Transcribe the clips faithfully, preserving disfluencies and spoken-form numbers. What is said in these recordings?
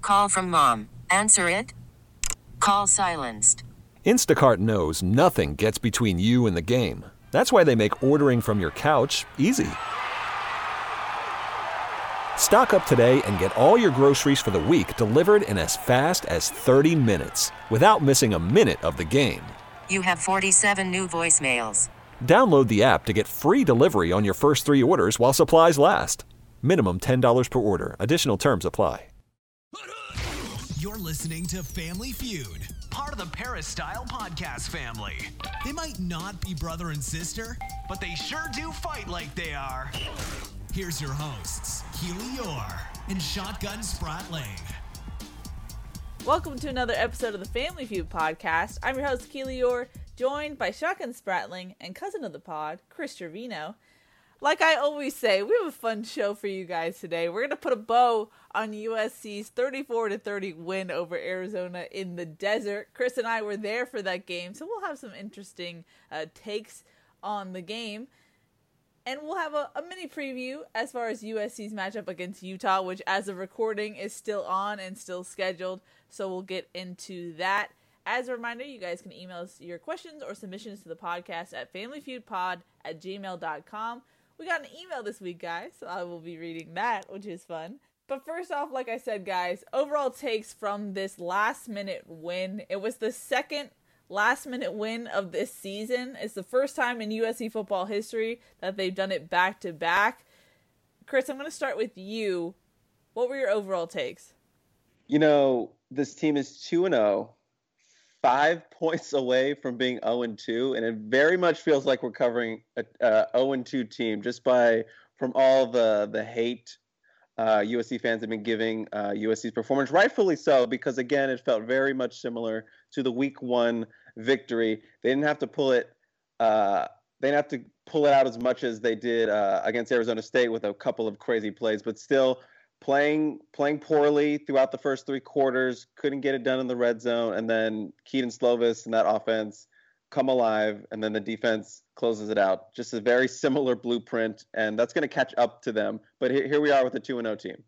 Call from mom. Answer it. Call silenced. Instacart knows nothing gets between you and the game. That's why they make ordering from your couch easy. Stock up today and get all your groceries for the week delivered in as fast as thirty minutes without missing a minute of the game. You have forty-seven new voicemails. Download the app to get free delivery on your first three orders while supplies last. Minimum ten dollars per order. Additional terms apply. You're listening to Family Feud, part of the Paris Style Podcast family. They might not be brother and sister, but they sure do fight like they are. Here's your hosts, Keely Orr and Shotgun Spratling. Welcome to another episode of the Family Feud Podcast. I'm your host, Keely Orr, joined by Shotgun Spratling and cousin of the pod, Chris Trevino. Like I always say, we have a fun show for you guys today. We're going to put a bow on U S C's thirty-four to thirty win over Arizona in the desert. Chris and I were there for that game, so we'll have some interesting uh, takes on the game. And we'll have a, a mini preview as far as U S C's matchup against Utah, which as of recording is still on and still scheduled. So we'll get into that. As a reminder, you guys can email us your questions or submissions to the podcast at familyfeudpod at gmail dot com. We got an email this week, guys, so I will be reading that, which is fun. But first off, like I said, guys, overall takes from this last-minute win. It was the second last-minute win of this season. It's the first time in U S C football history that they've done it back-to-back. Chris, I'm going to start with you. What were your overall takes? You know, this team is two and oh. Five points away from being oh and two, and it very much feels like we're covering a, a oh and two team just by from all the the hate uh, U S C fans have been giving uh, U S C's performance, rightfully so, because again it felt very much similar to the Week One victory. They didn't have to pull it. Uh, they didn't have to pull it out as much as they did uh, against Arizona State with a couple of crazy plays, but still. Playing playing poorly throughout the first three quarters, couldn't get it done in the red zone, and then Kedon Slovis and that offense come alive, and then the defense closes it out. Just a very similar blueprint, and that's going to catch up to them. But here, here we are with a two and oh team.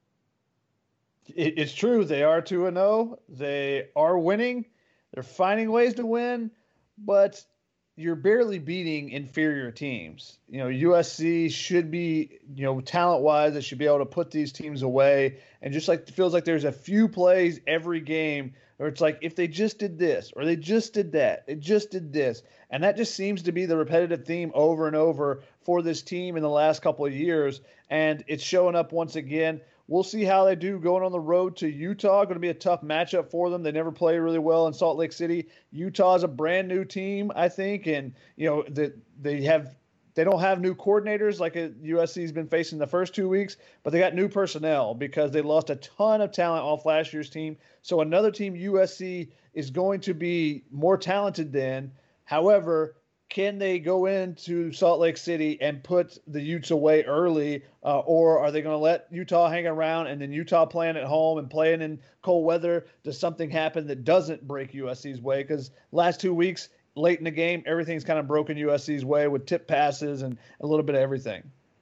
It's true. They are two and oh. They are winning. They're finding ways to win, but you're barely beating inferior teams. You know, U S C should be, you know, talent-wise, they should be able to put these teams away. And just like it feels like there's a few plays every game where it's like, if they just did this or they just did that, they just did this. And that just seems to be the repetitive theme over and over for this team in the last couple of years. And it's showing up once again. We'll see how they do going on the road to Utah. Going to be a tough matchup for them. They never play really well in Salt Lake City. Utah is a brand new team, I think, and you know that they have they don't have new coordinators like a U S C's been facing the first two weeks, but they got new personnel because they lost a ton of talent off last year's team. So another team U S C is going to be more talented than. However, can they go into Salt Lake City and put the Utes away early, uh, or are they going to let Utah hang around and then Utah playing at home and playing in cold weather? Does something happen that doesn't break U S C's way? Because last two weeks, late in the game, everything's kind of broken U S C's way with tip passes and a little bit of everything.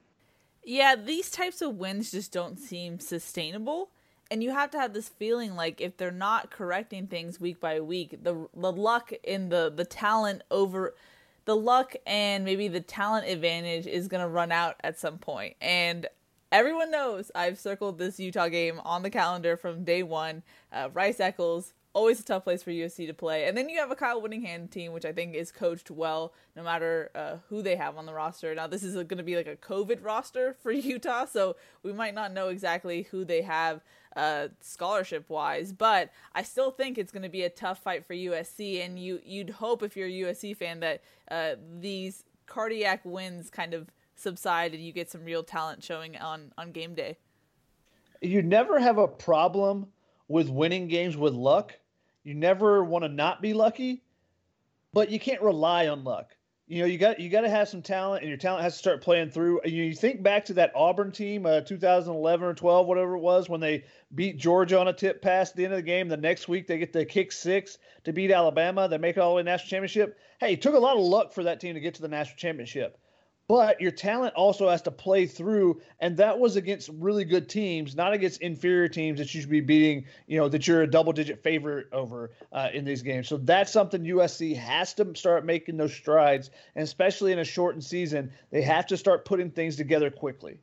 Yeah, these types of wins just don't seem sustainable. And you have to have this feeling like if they're not correcting things week by week, the the luck in the, the talent over – the luck and maybe the talent advantage is going to run out at some point. And everyone knows I've circled this Utah game on the calendar from day one. Uh, Rice Eccles, always a tough place for U S C to play. And then you have a Kyle Whittingham team, which I think is coached well no matter uh, who they have on the roster. Now, this is going to be like a COVID roster for Utah, so we might not know exactly who they have Uh, scholarship-wise, but I still think it's going to be a tough fight for U S C, and you, you'd hope if you're a U S C fan that uh, these cardiac wins kind of subside and you get some real talent showing on, on game day. You never have a problem with winning games with luck. You never want to not be lucky, but you can't rely on luck. You know, you got you got to have some talent, and your talent has to start playing through. You, you think back to that Auburn team, uh, two thousand eleven or twelve, whatever it was, when they beat Georgia on a tip pass at the end of the game. The next week they get the kick six to beat Alabama. They make it all the way to the national championship. Hey, it took a lot of luck for that team to get to the national championship. but your talent also has to play through, and that was against really good teams, not against inferior teams that you should be beating, you know, that you're a double-digit favorite over uh, in these games. So that's something U S C has to start making those strides, and especially in a shortened season, they have to start putting things together quickly.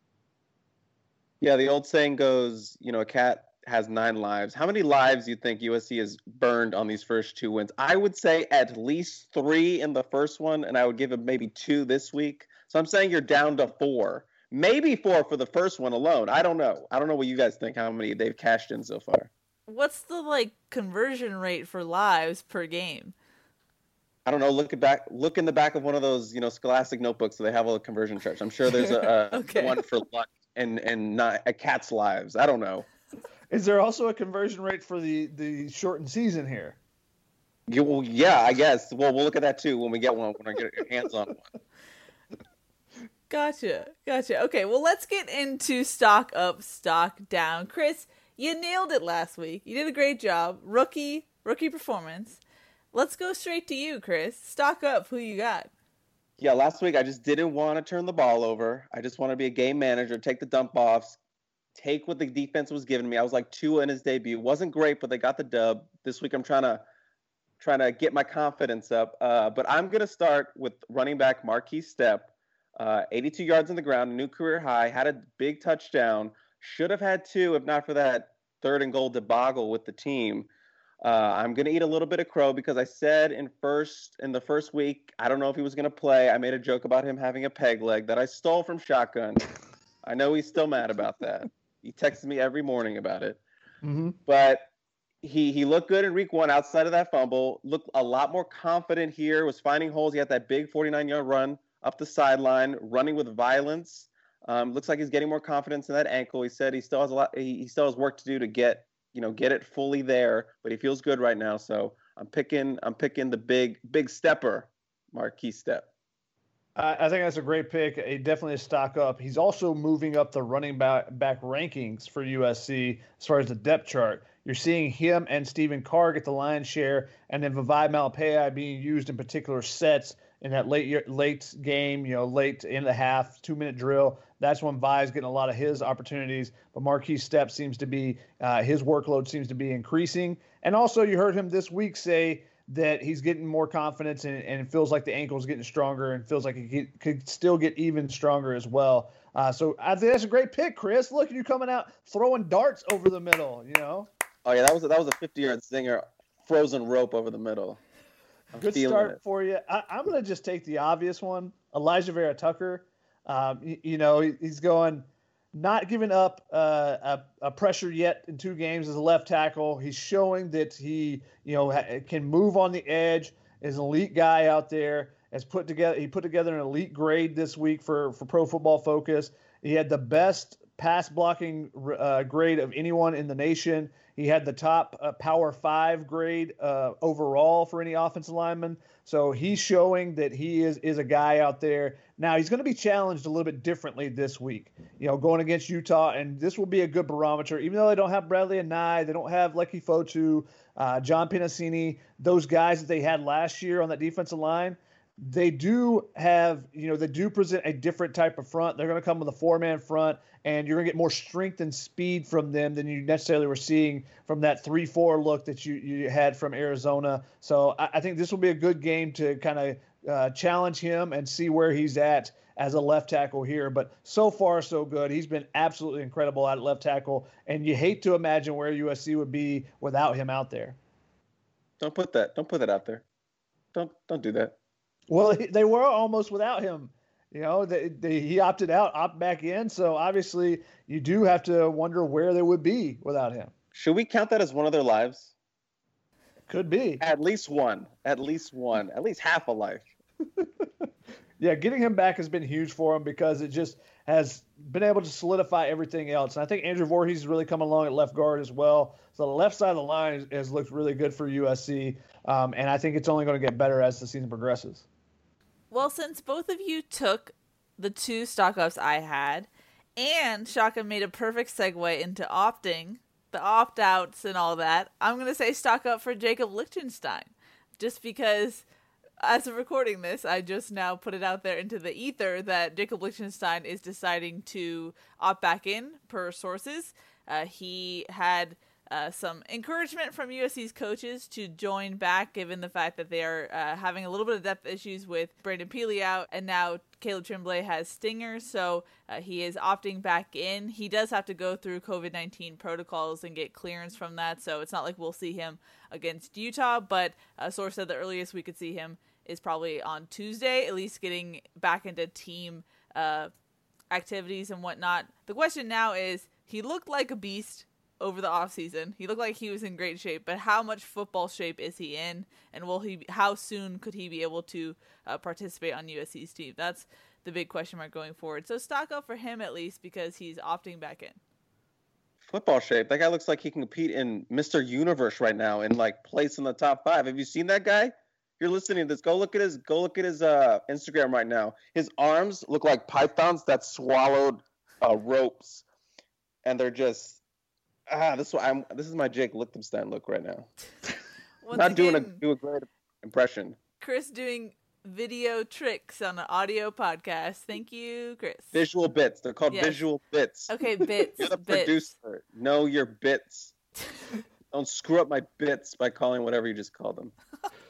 Yeah, the old saying goes, you know, a cat has nine lives. How many lives do you think U S C has burned on these first two wins? I would say at least three in the first one, and I would give them maybe two this week. So I'm saying you're down to four. Maybe four for the first one alone. I don't know. I don't know what you guys think, how many they've cashed in so far. What's the, like, conversion rate for lives per game? I don't know. Look at back. Look in the back of one of those, you know, Scholastic notebooks, so they have all the conversion charts. I'm sure there's a, a okay. one for luck and and not a cat's lives. I don't know. Is there also a conversion rate for the, the shortened season here? You, well, yeah, I guess. Well, we'll look at that too when we get one, when I get your hands on one. Gotcha. Gotcha. Okay, well, let's get into stock up, stock down. Chris, you nailed it last week. You did a great job. Rookie, rookie performance. Let's go straight to you, Chris. Stock up. Who you got? Yeah, last week I just didn't want to turn the ball over. I just want to be a game manager, take the dump offs, take what the defense was giving me. I was like two in his debut. Wasn't great, but they got the dub. This week I'm trying to trying to get my confidence up. Uh, but I'm going to start with running back Marquise Stepp. Uh, eighty-two yards on the ground, a new career high, had a big touchdown. Should have had two if not for that third and goal debacle with the team. Uh, I'm going to eat a little bit of crow because I said in first in the first week, I don't know if he was going to play. I made a joke about him having a peg leg that I stole from Shotgun. I know he's still mad about that. He texts me every morning about it. Mm-hmm. But he he looked good in week one outside of that fumble. Looked a lot more confident here, was finding holes. He had that big forty-nine-yard run up the sideline, running with violence. Um, looks like he's getting more confidence in that ankle. He said he still has a lot. He, he still has work to do to get you know get it fully there, but he feels good right now. So I'm picking I'm picking the big big stepper, Marquise Stepp. I think that's a great pick. He definitely a stock up. He's also moving up the running back, back rankings for U S C as far as the depth chart. You're seeing him and Stephen Carr get the lion's share, and then Vavae Malepeai being used in particular sets in that late late game, you know, late in the half, two-minute drill. That's when Vi's getting a lot of his opportunities. But Marquise Stepp seems to be uh, – his workload seems to be increasing. And also you heard him this week say – that he's getting more confidence and, and it feels like the ankle's getting stronger and feels like he could, could still get even stronger as well. Uh, so I think that's a great pick, Chris. Look at you coming out throwing darts over the middle, you know? Oh, yeah, that was a, that was a fifty-yard zinger, frozen rope over the middle. I'm Good start it. for you. I, I'm going to just take the obvious one, Elijah Vera Tucker. Um, you, you know, he, he's going – not giving up uh, a, a pressure yet in two games as a left tackle. He's showing that he, you know, ha- can move on the edge. Is an elite guy out there. Has put together. He put together an elite grade this week for for Pro Football Focus. He had the best pass blocking uh, grade of anyone in the nation. He had the top uh, Power Five grade uh, overall for any offensive lineman. So he's showing that he is is a guy out there. Now he's going to be challenged a little bit differently this week, you know, going against Utah, and this will be a good barometer. Even though they don't have Bradley Anae, they don't have Leki Fotu, uh, John Penasini, those guys that they had last year on that defensive line. They do have, you know, they do present a different type of front. They're going to come with a four-man front, and you're going to get more strength and speed from them than you necessarily were seeing from that three four look that you, you had from Arizona. So I, I think this will be a good game to kind of uh, challenge him and see where he's at as a left tackle here. But so far, so good. He's been absolutely incredible at left tackle, and you hate to imagine where U S C would be without him out there. Don't put that. Don't put that out there. Don't don't do that. Well, they were almost without him. You know, they, they, he opted out, opted back in. So obviously, you do have to wonder where they would be without him. Should we count that as one of their lives? Could be. At least one. At least one. At least half a life. Yeah, getting him back has been huge for him because it just has been able to solidify everything else. And I think Andrew Voorhees is really coming along at left guard as well. So the left side of the line has, has looked really good for U S C. Um, and I think it's only going to get better as the season progresses. Well, since both of you took the two stock ups I had, and Shaka made a perfect segue into opting, the opt-outs and all that, I'm going to say stock up for Jacob Lichtenstein. Just because as of recording this, I just now put it out there into the ether that Jacob Lichtenstein is deciding to opt back in, per sources. Uh, he had uh, some encouragement from U S C's coaches to join back, given the fact that they are uh, having a little bit of depth issues with Brandon Peely out, and now Caleb Tremblay has stingers, so uh, he is opting back in. He does have to go through covid nineteen protocols and get clearance from that, so it's not like we'll see him against Utah, but a source said the earliest we could see him is probably on Tuesday, at least getting back into team uh, activities and whatnot. The question now is, he looked like a beast over the offseason. He looked like he was in great shape, but how much football shape is he in, and will he? How soon could he be able to uh, participate on U S C's team? That's the big question mark going forward. So stock up for him at least, because he's opting back in. Football shape. That guy looks like he can compete in Mister Universe right now and like place in the top five. Have you seen that guy? If you're listening to this, go look at his go look at his uh, Instagram right now. His arms look like pythons that swallowed uh, ropes, and they're just ah. This is what I'm. This is my Jake Lichtenstein look right now. Not doing a do a great impression. Chris doing video tricks on an audio podcast. Thank you, Chris. Visual bits. They're called yes. visual bits. Okay, bits. You're the bits. producer. Know your bits. Don't screw up my bits by calling whatever you just called them.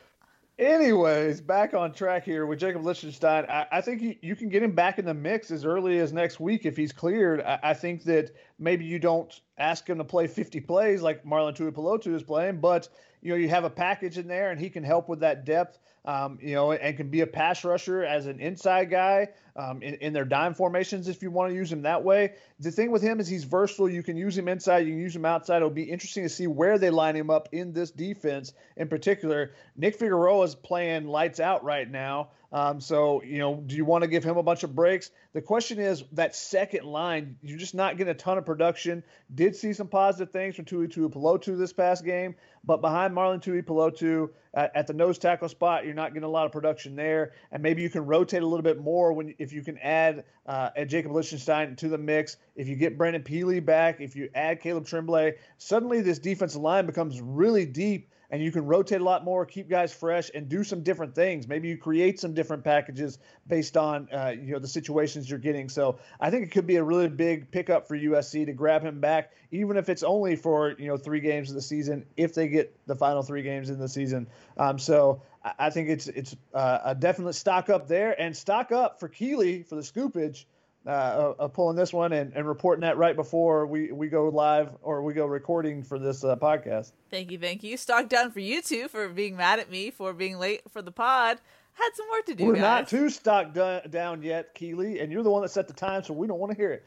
Anyways, back on track here with Jacob Lichtenstein. I, I think you, you can get him back in the mix as early as next week if he's cleared. I, I think that maybe you don't ask him to play fifty plays like Marlon Tuipulotu is playing, but you know you have a package in there and he can help with that depth. Um, you know, and can be a pass rusher as an inside guy um, in, in their dime formations if you want to use him that way. The thing with him is he's versatile. You can use him inside. You can use him outside. It'll be interesting to see where they line him up in this defense in particular. Nick Figueroa is playing lights out right now. Um, so, you know, do you want to give him a bunch of breaks? The question is that second line, you're just not getting a ton of production. Did see some positive things from Tui Tuipulotu this past game, but behind Marlon Tuipulotu at, at the nose tackle spot, you're not getting a lot of production there. And maybe you can rotate a little bit more when if you can add uh, add Jacob Lichtenstein to the mix. If you get Brandon Peely back, if you add Caleb Tremblay, suddenly this defensive line becomes really deep. And you can rotate a lot more, keep guys fresh, and do some different things. Maybe you create some different packages based on uh, you know the situations you're getting. So I think it could be a really big pickup for U S C to grab him back, even if it's only for you know three games of the season, if they get the final three games in the season. Um, so I think it's it's uh, a definite stock up there, and stock up for Keely for the scoopage. Uh, of pulling this one and, and reporting that right before we, we go live or we go recording for this uh, podcast. Thank you, thank you. Stock down for you two for being mad at me for being late for the pod. Had some work to do, We're guys. not too stock do- down yet, Keely, and you're the one that set the time, so we don't want to hear it.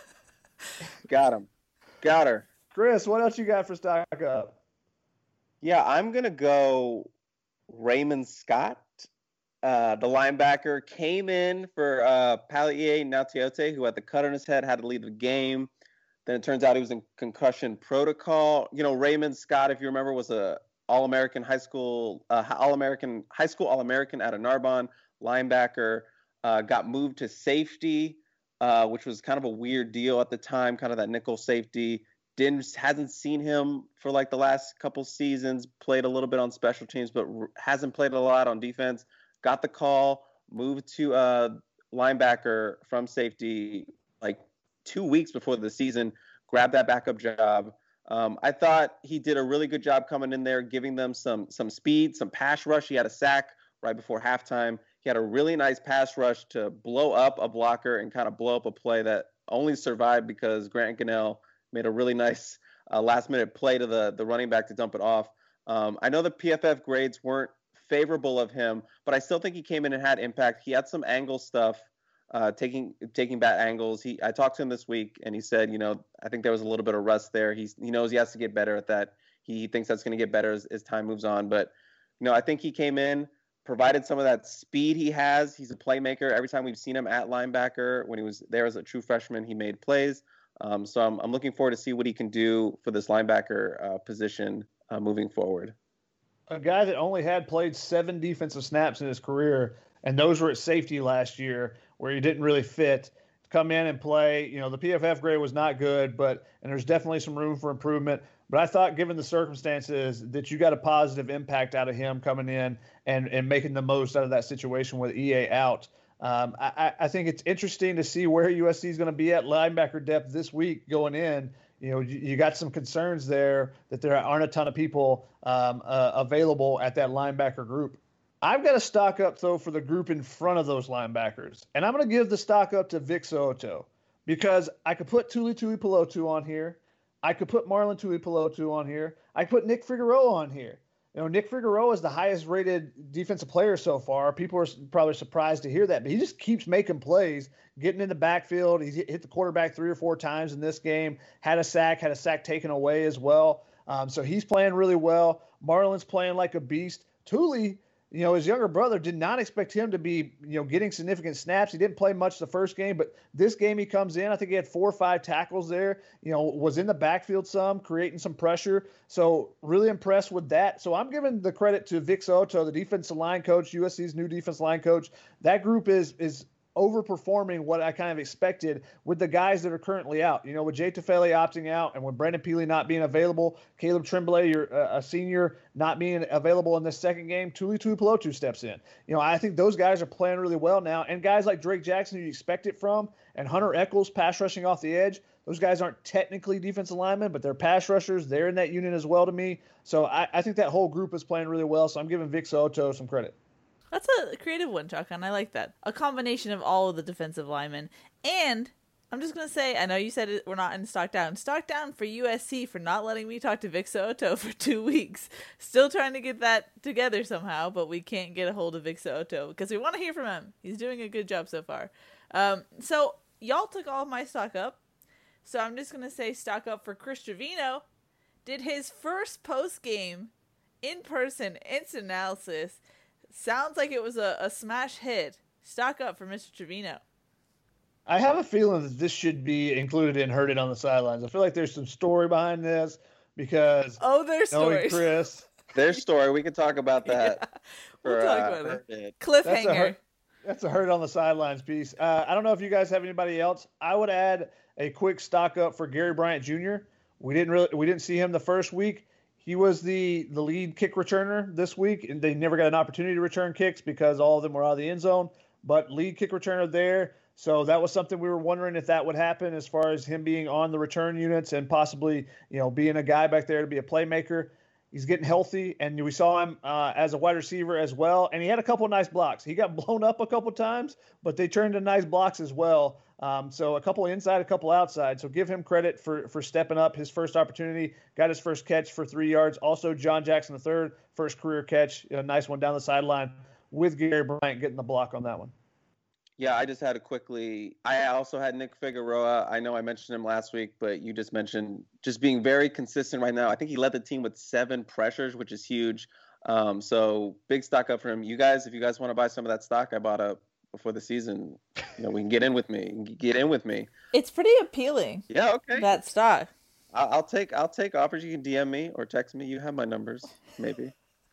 Got him. Got her. Chris, what else you got for stock up? Yeah, I'm going to go Raymond Scott. Uh, the linebacker came in for uh, Palier Nautiote, who had the cut on his head, had to leave the game. Then it turns out he was in concussion protocol. You know, Raymond Scott, if you remember, was a All-American high school, uh, All-American high school All-American out of Narbonne, linebacker. Uh, got moved to safety, uh, which was kind of a weird deal at the time, kind of that nickel safety. Didn't hasn't seen him for like the last couple seasons. Played a little bit on special teams, but r- hasn't played a lot on defense. Got the call, moved to uh, linebacker from safety like two weeks before the season, grabbed that backup job. Um, I thought he did a really good job coming in there, giving them some some speed, some pass rush. He had a sack right before halftime. He had a really nice pass rush to blow up a blocker and kind of blow up a play that only survived because Grant Gunnell made a really nice uh, last-minute play to the, the running back to dump it off. Um, I know the P F F grades weren't favorable of him, but I still think he came in and had impact. He had some angle stuff, uh, taking taking bad angles. He I talked to him this week, and he said, you know, I think there was a little bit of rust there. He's he knows he has to get better at that. He, he thinks that's going to get better as, as time moves on. But you know, I think he came in, provided some of that speed he has. He's a playmaker. Every time we've seen him at linebacker, when he was there as a true freshman, he made plays. Um, so I'm I'm looking forward to see what he can do for this linebacker uh, position uh, moving forward. A guy that only had played seven defensive snaps in his career, and those were at safety last year, where he didn't really fit. come in and play. You know, the P F F grade was not good, but and there's definitely some room for improvement. But I thought, given the circumstances, that you got a positive impact out of him coming in and, and making the most out of that situation with E A out. Um, I, I think it's interesting to see where U S C is going to be at linebacker depth this week going in. You know, you, you got some concerns there that there aren't a ton of people um, uh, available at that linebacker group. I've got a stock up, though, for the group in front of those linebackers. And I'm going to give the stock up to Vic So'oto because I could put Tuli Tuipulotu on here. I could put Marlon Tuipulotu on here. I could put Nick Figueroa on here. You know, Nick Figueroa is the highest rated defensive player so far. People are probably surprised to hear that, but he just keeps making plays, getting in the backfield. He hit the quarterback three or four times in this game, had a sack, had a sack taken away as well. Um, so he's playing really well. Marlon's playing like a beast. Tuli, you know, his younger brother did not expect him to be, you know, getting significant snaps. He didn't play much the first game, but this game he comes in. I think he had four or five tackles there, you know, was in the backfield some, creating some pressure. So really impressed with that. So I'm giving the credit to Vic So'oto, the defensive line coach, U S C's new defensive line coach. That group is is overperforming what I kind of expected with the guys that are currently out. You know, with Jay Tufele opting out and with Brandon Peely not being available, Caleb Tremblay, you're a senior, not being available in this second game, Tuli Tuipulotu steps in. You know, I think those guys are playing really well now. And guys like Drake Jackson, who you expect it from, and Hunter Echols pass rushing off the edge, those guys aren't technically defensive linemen, but they're pass rushers. They're in that unit as well to me. So I, I think that whole group is playing really well. So I'm giving Vic So'oto some credit. That's a creative one, Chuck, and I like that. A combination of all of the defensive linemen. And I'm just going to say, I know you said it, we're not in stock down. Stock down for U S C for not letting me talk to Vic So'oto for two weeks. Still trying to get that together somehow, but we can't get a hold of Vic So'oto because we want to hear from him. He's doing a good job so far. Um, so y'all took all of my stock up. So I'm just going to say stock up for Chris Trevino. Did his first post-game in-person instant analysis. Sounds like it was a, a smash hit. Stock up for Mister Trevino. I have a feeling that this should be included in Heard It on the Sidelines. I feel like there's some story behind this because oh, there's stories. Chris, there's story. We can talk about that. Yeah, we'll for, talk uh, about it. it. Cliffhanger. That's a, Heard, that's a Heard It on the Sidelines piece. Uh, I don't know if you guys have anybody else. I would add a quick stock up for Gary Bryant Junior We didn't really we didn't see him the first week. He was the, the lead kick returner this week, and they never got an opportunity to return kicks because all of them were out of the end zone. But lead kick returner there, so that was something we were wondering if that would happen as far as him being on the return units and possibly, you know, being a guy back there to be a playmaker. He's getting healthy, and we saw him uh, as a wide receiver as well, and he had a couple of nice blocks. He got blown up a couple times, but they turned into nice blocks as well. Um, so a couple inside, a couple outside. So give him credit for for stepping up. His first opportunity, got his first catch for three yards. Also, John Jackson the third, first career catch, a nice one down the sideline with Gary Bryant getting the block on that one. Yeah, I just had to quickly. I also had Nick Figueroa. I know I mentioned him last week, but you just mentioned just being very consistent right now. I think he led the team with seven pressures, which is huge. Um, so big stock up for him. You guys, if you guys want to buy some of that stock I bought up before the season, you know, we can get in with me. Get in with me. It's pretty appealing. Yeah, okay. That stock. I'll, I'll take I'll take offers. You can D M me or text me. You have my numbers, maybe.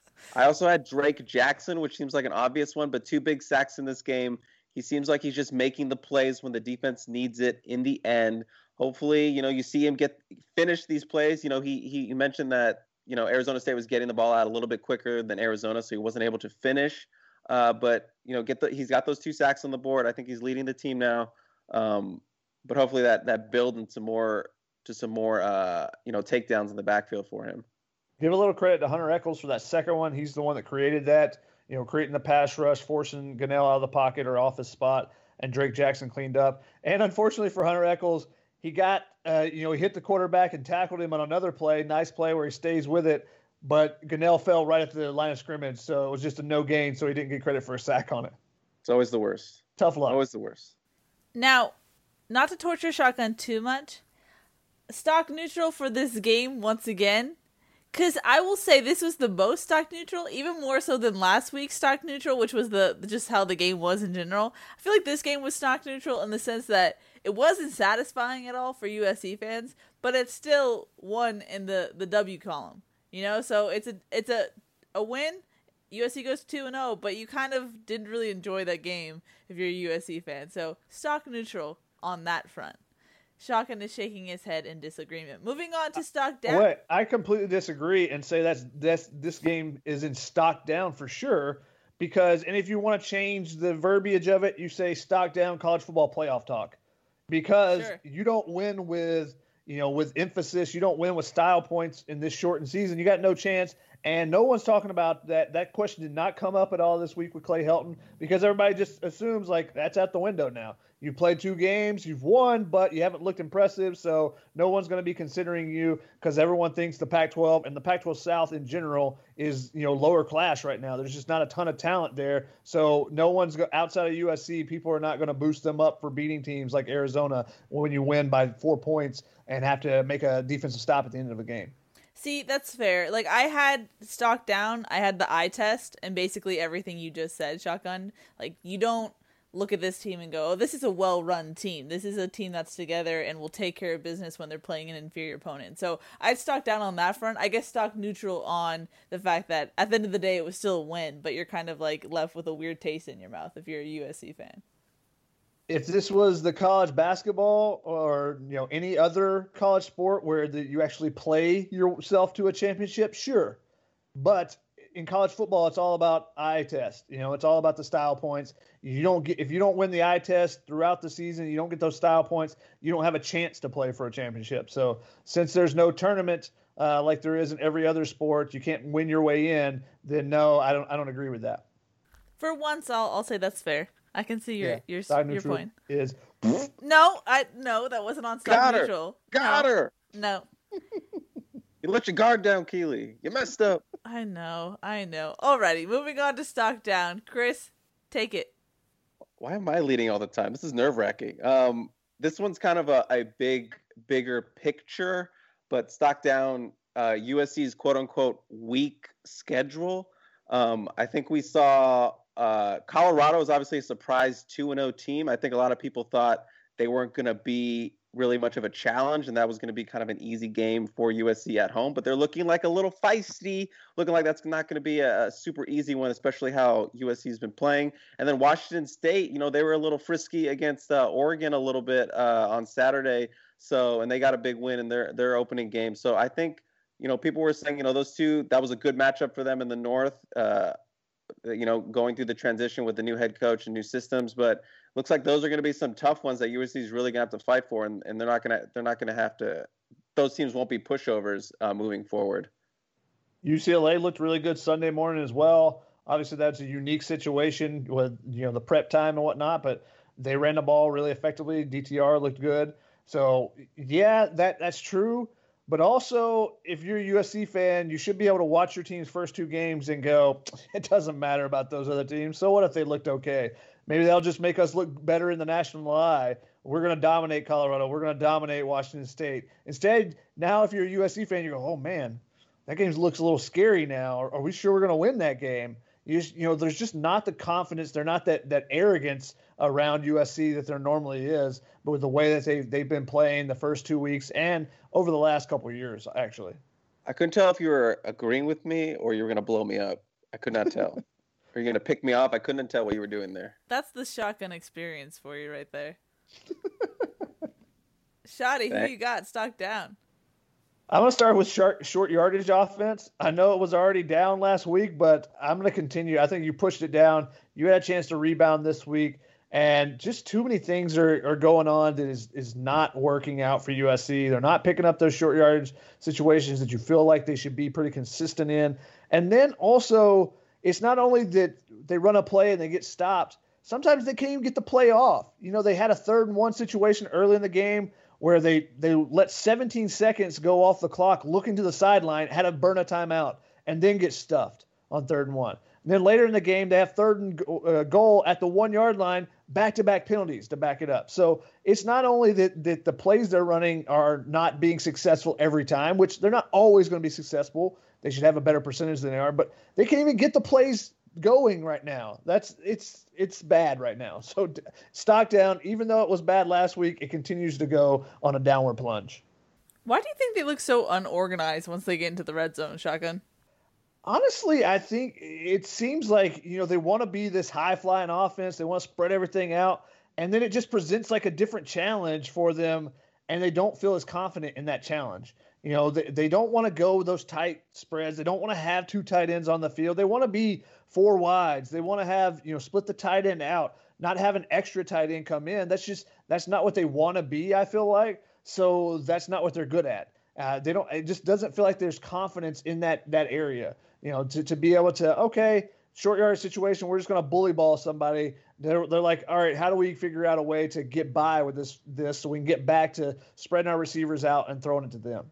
I also had Drake Jackson, which seems like an obvious one, but two big sacks in this game. He seems like he's just making the plays when the defense needs it in the end. Hopefully, you know, you see him get finish these plays. You know, he he you mentioned that, you know, Arizona State was getting the ball out a little bit quicker than Arizona, so he wasn't able to finish. Uh, but, you know, get the he's got those two sacks on the board. I think he's leading the team now. Um, but hopefully that that builds into more to some more uh, you know, takedowns in the backfield for him. Give a little credit to Hunter Echols for that second one. He's the one that created that. You know, creating the pass rush, forcing Gunnell out of the pocket or off his spot, and Drake Jackson cleaned up. And unfortunately for Hunter Echols, he got, uh, you know, he hit the quarterback and tackled him on another play. Nice play where he stays with it, but Gunnell fell right at the line of scrimmage, so it was just a no gain, so he didn't get credit for a sack on it. It's always the worst. Tough luck. Always the worst. Now, not to torture Shotgun too much, stock neutral for this game once again. Because I will say this was the most stock neutral, even more so than last week's stock neutral, which was the just how the game was in general. I feel like this game was stock neutral in the sense that it wasn't satisfying at all for U S C fans, but it still won in the, the W column. You know, so it's a it's a a win. U S C goes two and oh, but you kind of didn't really enjoy that game if you're a U S C fan. So stock neutral on that front. Shotgun is shaking his head in disagreement. Moving on to stock down. Wait, I completely disagree and say that's, that's this game is in stock down for sure. Because, and if you want to change the verbiage of it, you say stock down college football playoff talk. Because Sure. you don't win with, you know, with emphasis. You don't win with style points in this shortened season. You got no chance. And no one's talking about that. That question did not come up at all this week with Clay Helton because everybody just assumes like that's out the window now. You played two games, you've won, but you haven't looked impressive. So no one's going to be considering you because everyone thinks the Pac twelve and the Pac twelve South in general is, you know, lower class right now. There's just not a ton of talent there. So no one's go- outside of U S C. People are not going to boost them up for beating teams like Arizona when you win by four points and have to make a defensive stop at the end of a game. See, that's fair. Like, I had stock down, I had the eye test, and basically everything you just said, Shotgun. Like, you don't look at this team and go, oh, this is a well-run team. This is a team that's together and will take care of business when they're playing an inferior opponent. So I'd stock down on that front. I guess stock neutral on the fact that at the end of the day it was still a win, but you're kind of, like, left with a weird taste in your mouth if you're a U S C fan. If this was the college basketball or, you know, any other college sport where the, you actually play yourself to a championship, sure. But in college football, it's all about eye test. You know, it's all about the style points. You don't get, if you don't win the eye test throughout the season, you don't get those style points, you don't have a chance to play for a championship. So since there's no tournament uh, like there is in every other sport, you can't win your way in, then no, I don't I don't agree with that. For once, I'll I'll say that's fair. I can see your Yeah. your Stock your neutral point. is No, I no, that wasn't on stock Got her. neutral. Got no, her. No, You let your guard down, Keely. You messed up. I know, I know. Alrighty, moving on to stock down. Chris, take it. Why am I leading all the time? This is nerve wracking. Um, this one's kind of a, a big, bigger picture, but stock down uh, U S C's quote unquote weak schedule. Um, I think we saw uh, Colorado was obviously a surprise two and oh team. I think a lot of people thought they weren't going to be really much of a challenge, and that was going to be kind of an easy game for U S C at home. But they're looking like a little feisty, looking like that's not going to be a, a super easy one, especially how U S C's been playing. And then Washington State, you know, they were a little frisky against uh, Oregon a little bit uh, on Saturday. So, and they got a big win in their their opening game. So I think, you know, people were saying, you know, those two, that was a good matchup for them in the North. Uh, you know, going through the transition with the new head coach and new systems, but looks like those are going to be some tough ones that U S C is really going to have to fight for, and, and they're not going to they're not going to have to. Those teams won't be pushovers uh, moving forward. U C L A looked really good Sunday morning as well. Obviously, that's a unique situation with, you know, the prep time and whatnot, but they ran the ball really effectively. D T R looked good. So, yeah, that that's true. But also, if you're a U S C fan, you should be able to watch your team's first two games and go, it doesn't matter about those other teams. So what if they looked okay? Maybe they'll just make us look better in the national eye. We're going to dominate Colorado. We're going to dominate Washington State. Instead, now if you're a U S C fan, you go, oh, man, that game looks a little scary now. Are, are we sure we're going to win that game? You, just, you know, there's just not the confidence. They're not that that arrogance around U S C that there normally is, but with the way that they they've been playing the first two weeks and over the last couple of years, actually. I couldn't tell if you were agreeing with me or you were going to blow me up. I could not tell. Are you going to pick me off? I couldn't tell what you were doing there. That's the shotgun experience for you right there. Shotty, who Thanks. you got? Stock down. I'm going to start with short, short yardage offense. I know it was already down last week, but I'm going to continue. I think you pushed it down. You had a chance to rebound this week, and just too many things are, are going on that is, is not working out for U S C. They're not picking up those short yardage situations that you feel like they should be pretty consistent in. And then also, it's not only that they run a play and they get stopped. Sometimes they can't even get the play off. You know, they had a third and one situation early in the game where they, they let seventeen seconds go off the clock, looking to the sideline, had to burn a timeout, and then get stuffed on third and one. And then later in the game, they have third and uh, goal at the one-yard line, back-to-back penalties to back it up. So it's not only that, that the plays they're running are not being successful every time, which they're not always going to be successful. They should have a better percentage than they are, but they can't even get the plays going right now. That's it's it's bad right now. So stock down, even though it was bad last week, it continues to go on a downward plunge. Why do you think they look so unorganized once they get into the red zone, Shotgun? Honestly, I think it seems like, you know, they want to be this high-flying offense. They want to spread everything out. And then it just presents like a different challenge for them, and they don't feel as confident in that challenge. You know, they, they don't want to go those tight spreads. They don't want to have two tight ends on the field. They want to be four wides. They want to have, you know, split the tight end out, not have an extra tight end come in. That's just, that's not what they want to be, I feel like. So that's not what they're good at. Uh, they don't, it just doesn't feel like there's confidence in that, that area, you know, to, to be able to, okay, short yard situation, we're just going to bully ball somebody. They're, they're like, all right, how do we figure out a way to get by with this, this so we can get back to spreading our receivers out and throwing it to them?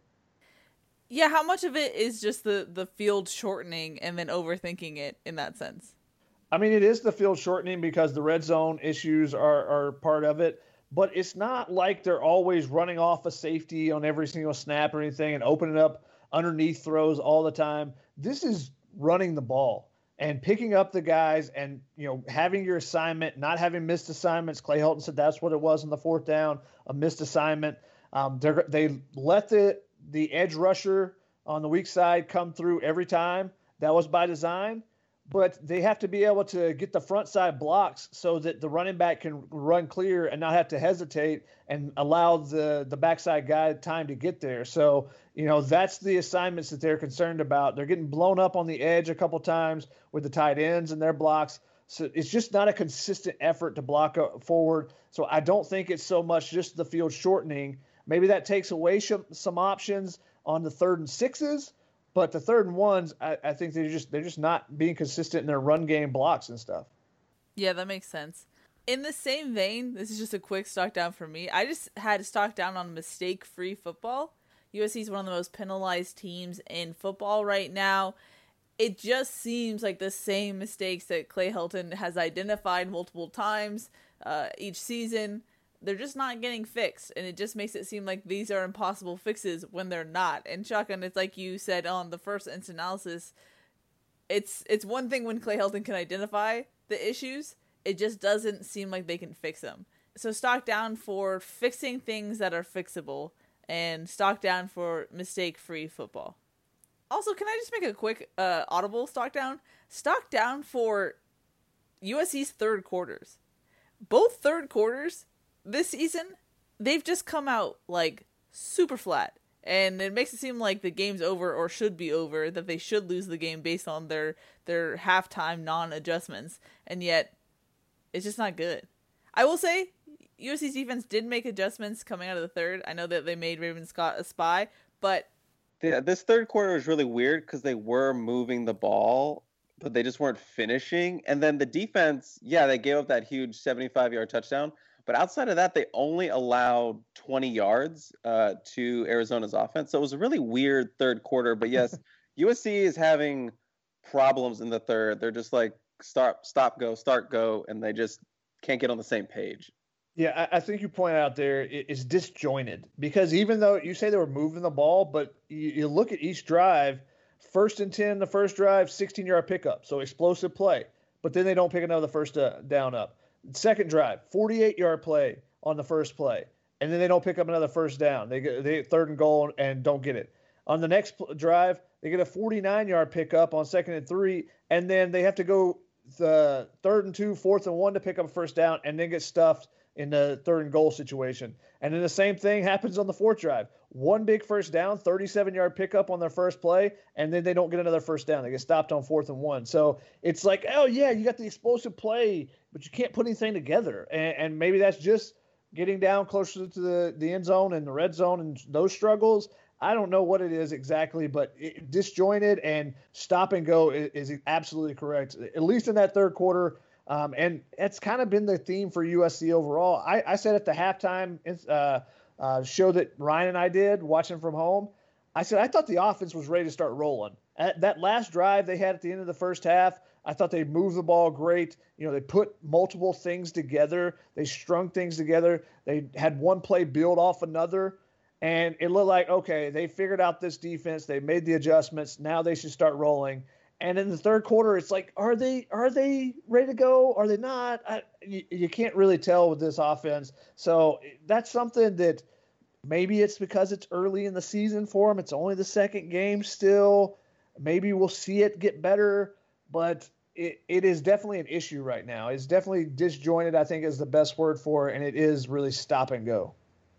Yeah, how much of it is just the, the field shortening and then overthinking it in that sense? I mean, it is the field shortening because the red zone issues are, are part of it, but it's not like they're always running off a safety on every single snap or anything and opening up underneath throws all the time. This is running the ball and picking up the guys and, you know, having your assignment, not having missed assignments. Clay Helton said that's what it was in the fourth down, a missed assignment. Um, they let the the edge rusher on the weak side come through every time. That was by design, but they have to be able to get the front side blocks so that the running back can run clear and not have to hesitate and allow the, the backside guy time to get there. So, you know, that's the assignments that they're concerned about. They're getting blown up on the edge a couple times with the tight ends and their blocks. So it's just not a consistent effort to block forward. So I don't think it's so much just the field shortening. Maybe that takes away some options on the third and sixes, but the third and ones, I, I think they're just they're just not being consistent in their run game blocks and stuff. Yeah, that makes sense. In the same vein, this is just a quick stock down for me. I just had a stock down on mistake-free football. U S C is one of the most penalized teams in football right now. It just seems like the same mistakes that Clay Helton has identified multiple times uh, each season. They're just not getting fixed, and it just makes it seem like these are impossible fixes when they're not. And Shotgun, it's like you said on the first instant analysis, it's it's one thing when Clay Helton can identify the issues, it just doesn't seem like they can fix them. So stock down for fixing things that are fixable, and stock down for mistake-free football. Also, can I just make a quick uh, audible stock down? Stock down for U S C's third quarters. Both third quarters this season, they've just come out like super flat, and it makes it seem like the game's over or should be over, that they should lose the game based on their their halftime non-adjustments, and yet it's just not good. I will say U S C's defense did make adjustments coming out of the third. I know that they made Raven Scott a spy, but yeah, this third quarter was really weird because they were moving the ball, but they just weren't finishing. And then the defense, yeah, they gave up that huge seventy-five-yard touchdown. But outside of that, they only allowed twenty yards uh, to Arizona's offense. So it was a really weird third quarter. But yes, U S C is having problems in the third. They're just like start, stop, go, start, go, and they just can't get on the same page. Yeah, I, I think you point out there it's disjointed because even though you say they were moving the ball, but you, you look at each drive, first and ten, the first drive, sixteen-yard pickup, so explosive play. But then they don't pick another first uh, down up. Second drive, forty-eight-yard play on the first play, and then they don't pick up another first down. They get they third and goal and don't get it. On the next drive, they get a forty-nine-yard pickup on second and three, and then they have to go the third and two, fourth and one to pick up a first down, and then get stuffed in the third and goal situation. And then the same thing happens on the fourth drive. One big first down, thirty-seven-yard pickup on their first play, and then they don't get another first down. They get stopped on fourth and one. So it's like, oh, yeah, you got the explosive play, but you can't put anything together. And, and maybe that's just getting down closer to the, the end zone and the red zone and those struggles. I don't know what it is exactly, but it, disjointed and stop and go is, is absolutely correct, at least in that third quarter. Um, and it's kind of been the theme for U S C overall. I, I said at the halftime uh, uh, show that Ryan and I did, watching from home, I said I thought the offense was ready to start rolling. At that last drive they had at the end of the first half, I thought they moved the ball great. You know, they put multiple things together. They strung things together. They had one play build off another. And it looked like, okay, they figured out this defense. They made the adjustments. Now they should start rolling. And in the third quarter, it's like, are they are they ready to go? Are they not? I, you, you can't really tell with this offense. So that's something that maybe it's because it's early in the season for them. It's only the second game still. Maybe we'll see it get better. But it, it is definitely an issue right now. It's definitely disjointed, I think is the best word for it, and it is really stop and go.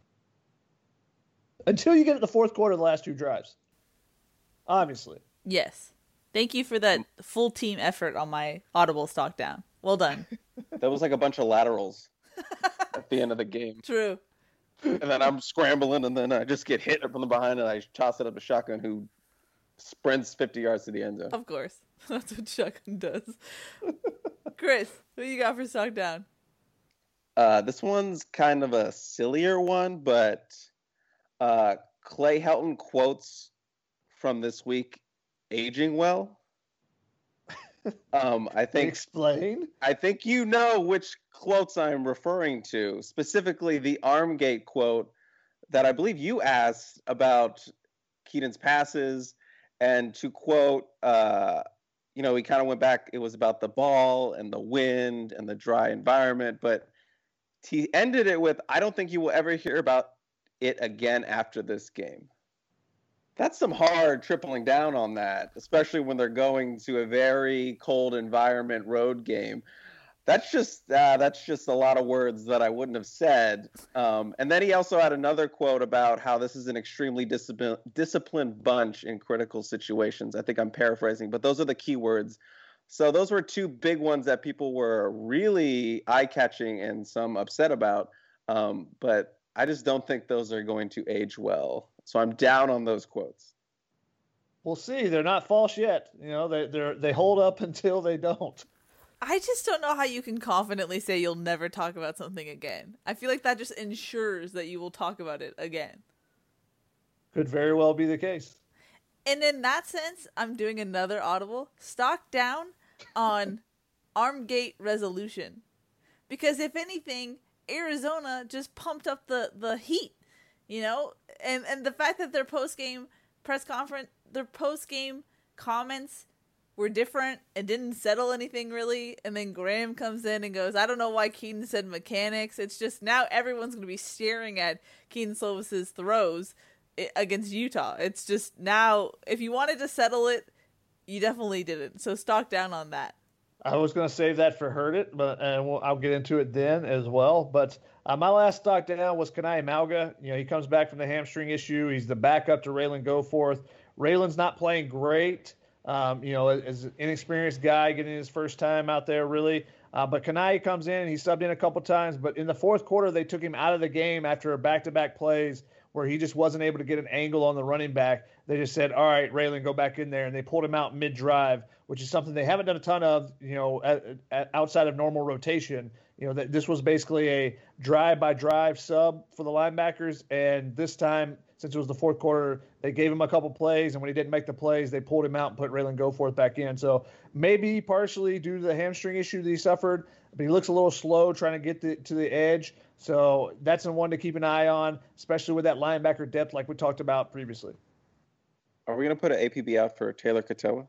Until you get to the fourth quarter of the last two drives. Obviously. Yes. Thank you for that full team effort on my audible stock down. Well done. That was like a bunch of laterals at the end of the game. True. And then I'm scrambling, and then I just get hit from the behind, and I toss it up to Shotgun, who sprints fifty yards to the end zone. Of course. That's what Shotgun does. Chris, who you got for stock down? Uh, this one's kind of a sillier one, but uh, Clay Helton quotes from this week aging well. Um, I think Explain. I think you know which quotes I'm referring to, specifically the Armgate quote that I believe you asked about Keaton's passes, and to quote, uh, you know, he kind of went back. It was about the ball and the wind and the dry environment, but he ended it with, "I don't think you will ever hear about it again after this game." That's some hard tripling down on that, especially when they're going to a very cold environment road game. That's just uh, that's just a lot of words that I wouldn't have said. Um, and then he also had another quote about how this is an extremely discipline, disciplined bunch in critical situations. I think I'm paraphrasing, but those are the key words. So those were two big ones that people were really eye-catching and some upset about. Um, but I just don't think those are going to age well. So I'm down on those quotes. We'll see. They're not false yet. You know, they they they hold up until they don't. I just don't know how you can confidently say you'll never talk about something again. I feel like that just ensures that you will talk about it again. Could very well be the case. And in that sense, I'm doing another audible stock down on Armgate resolution. Because if anything, Arizona just pumped up the, the heat, you know? And and the fact that their post-game press conference, their post-game comments were different and didn't settle anything really. And then Graham comes in and goes, I don't know why Keaton said mechanics. It's just now everyone's going to be staring at Keaton Slovis's throws against Utah. It's just now, if you wanted to settle it, you definitely didn't. So stock down on that. I was going to save that for Heard It, but and we'll, I'll get into it then as well. But uh, my last stock down was Kanai Mauga. You know, he comes back from the hamstring issue. He's the backup to Raylan Goforth. Raylan's not playing great. Um, you know, as an inexperienced guy getting his first time out there, really. Uh, but Kanai comes in. He subbed in a couple times. But in the fourth quarter, they took him out of the game after back-to-back plays where he just wasn't able to get an angle on the running back. They just said, all right, Raylan, go back in there. And they pulled him out mid-drive, which is something they haven't done a ton of, you know, at, at, outside of normal rotation. You know, that this was basically a drive-by-drive sub for the linebackers. And this time, since it was the fourth quarter, they gave him a couple plays. And when he didn't make the plays, they pulled him out and put Raylan Goforth back in. So maybe partially due to the hamstring issue that he suffered, but he looks a little slow trying to get the, to the edge. So that's the one to keep an eye on, especially with that linebacker depth like we talked about previously. Are we going to put an A P B out for Taylor Katoa?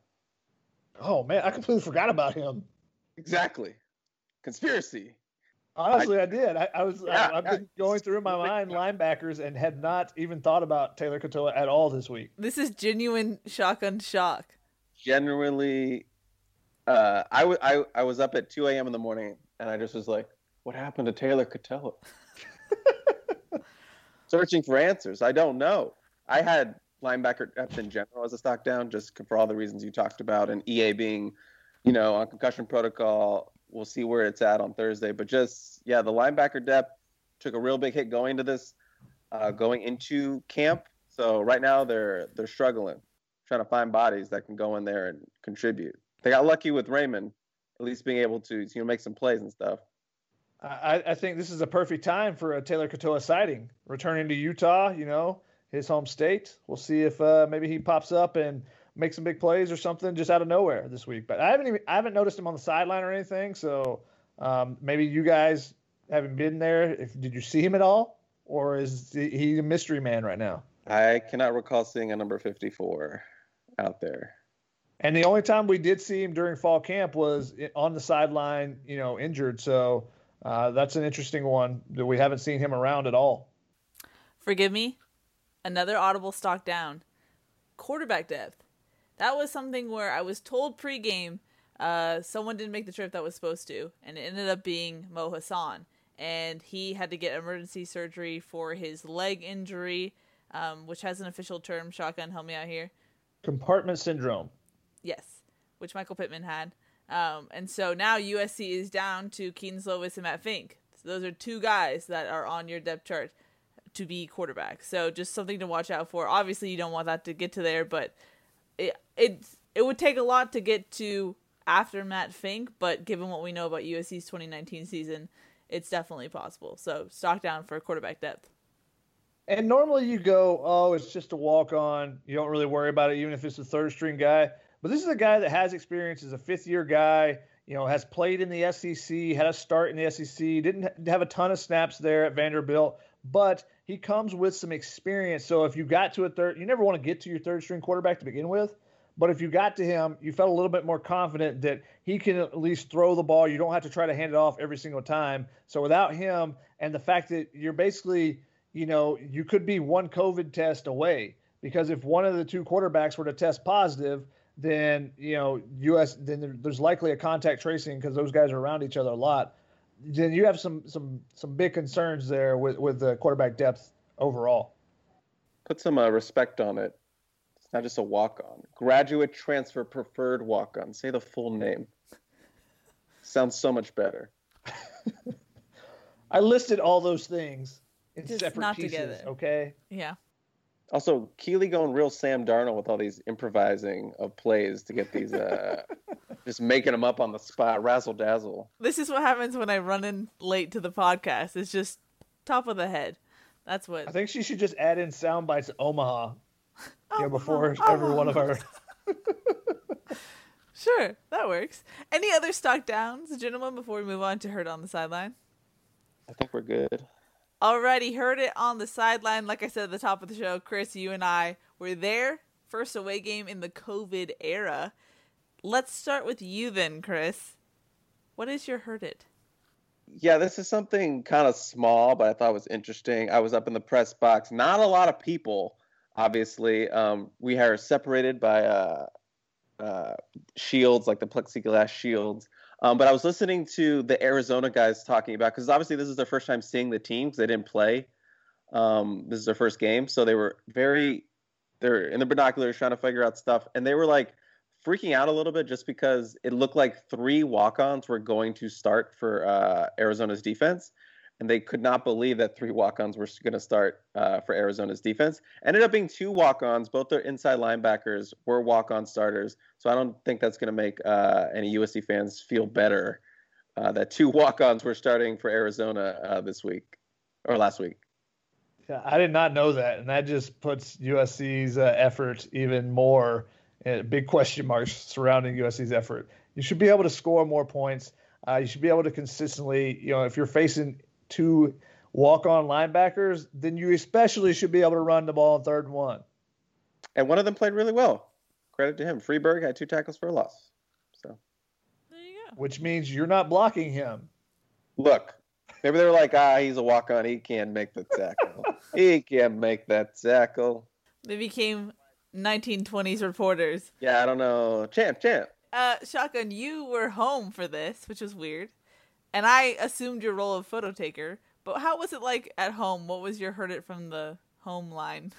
Oh, man, I completely forgot about him. Exactly. Conspiracy. Honestly, I, I did. I, I was. Yeah, I, I've been going through my mind linebackers and had not even thought about Taylor Katoa at all this week. This is genuine shotgun shock. Generally, uh, I, w- I, I was up at two a.m. in the morning, and I just was like, what happened to Taylor Katoa? Searching for answers. I don't know. I had linebacker depth in general as a stock down, just for all the reasons you talked about, and E A being, you know, on concussion protocol. We'll see where it's at on Thursday. But just, yeah, the linebacker depth took a real big hit going to this, uh, going into camp. So right now they're they're struggling, trying to find bodies that can go in there and contribute. They got lucky with Raymond, at least being able to, you know, make some plays and stuff. I, I think this is a perfect time for a Taylor Katoa sighting. Returning to Utah, you know, his home state. We'll see if uh, maybe he pops up and make some big plays or something just out of nowhere this week. But I haven't even I haven't noticed him on the sideline or anything. So um, maybe you guys haven't been there. If did you see him at all, or is he a mystery man right now? I cannot recall seeing a number fifty-four out there. And the only time we did see him during fall camp was on the sideline, you know, injured. So uh, that's an interesting one that we haven't seen him around at all. Forgive me. Another audible stock down. Quarterback depth. That was something where I was told pregame uh, someone didn't make the trip that was supposed to, and it ended up being Mo Hassan. And he had to get emergency surgery for his leg injury, um, which has an official term. Shotgun, help me out here. Compartment syndrome. Yes, which Michael Pittman had. Um, and so now U S C is down to Keaton Slovis and Matt Fink. So those are two guys that are on your depth chart to be quarterback. So just something to watch out for. Obviously, you don't want that to get to there, but it it, it would take a lot to get to after Matt Fink. But given what we know about U S C's twenty nineteen season, it's definitely possible. So stock down for quarterback depth. And normally you go, oh, it's just a walk-on. You don't really worry about it, even if it's a third-string guy. But this is a guy that has experience as a fifth-year guy, you know, has played in the S E C, had a start in the S E C, didn't have a ton of snaps there at Vanderbilt, but he comes with some experience. So if you got to a third, you never want to get to your third-string quarterback to begin with, but if you got to him, you felt a little bit more confident that he can at least throw the ball. You don't have to try to hand it off every single time. So without him and the fact that you're basically, you know, you could be one COVID test away, because if one of the two quarterbacks were to test positive, then, you know, U S then there's likely a contact tracing because those guys are around each other a lot. Then you have some some some big concerns there with, with the quarterback depth overall. Put some uh, respect on it. It's not just a walk-on. Graduate transfer preferred walk-on. Say the full name. Sounds so much better. I listed all those things in Just separate not pieces, together. okay? Yeah. Also, Keely going real Sam Darnold with all these improvising of plays to get these, uh, just making them up on the spot, razzle dazzle. This is what happens when I run in late to the podcast. It's just top of the head. That's what. I think she should just add in sound bites Omaha, you know, before Omaha. every one of our. Sure, that works. Any other stock downs, gentlemen, before we move on to Hurt on the Sideline? I think we're good. Already heard it on the sideline. Like I said at the top of the show, Chris, you and I were there. First away game in the COVID era. Let's start with you then, Chris. What is your Heard It? Yeah, this is something kind of small, but I thought was interesting. I was up in the press box. Not a lot of people, obviously. Um, we are separated by uh, uh, shields, like the plexiglass shields. Um, but I was listening to the Arizona guys talking about, because obviously this is their first time seeing the team because they didn't play. Um, this is their first game. So they were very, they're in the binoculars trying to figure out stuff. And they were like freaking out a little bit just because it looked like three walk-ons were going to start for uh, Arizona's defense. And they could not believe that three walk-ons were going to start uh, for Arizona's defense. Ended up being two walk-ons. Both their inside linebackers were walk-on starters. So I don't think that's going to make uh, any U S C fans feel better uh, that two walk-ons were starting for Arizona uh, this week or last week. Yeah, I did not know that, and that just puts U S C's uh, effort even more. Uh, big question marks surrounding U S C's effort. You should be able to score more points. Uh, you should be able to consistently, you know, if you're facing two walk-on linebackers, then you especially should be able to run the ball in third and one. And one of them played really well. Credit to him. Freeberg had two tackles for a loss. So, There you go. Which means you're not blocking him. look, maybe they were like, ah, he's a walk-on. He can't make the tackle. He can't make that tackle. They became nineteen twenties reporters. Yeah, I don't know. Champ, champ. Uh, Shotgun, you were home for this, which was weird. And I assumed your role of photo taker. But how was it like at home? What was your Heard It from the home line?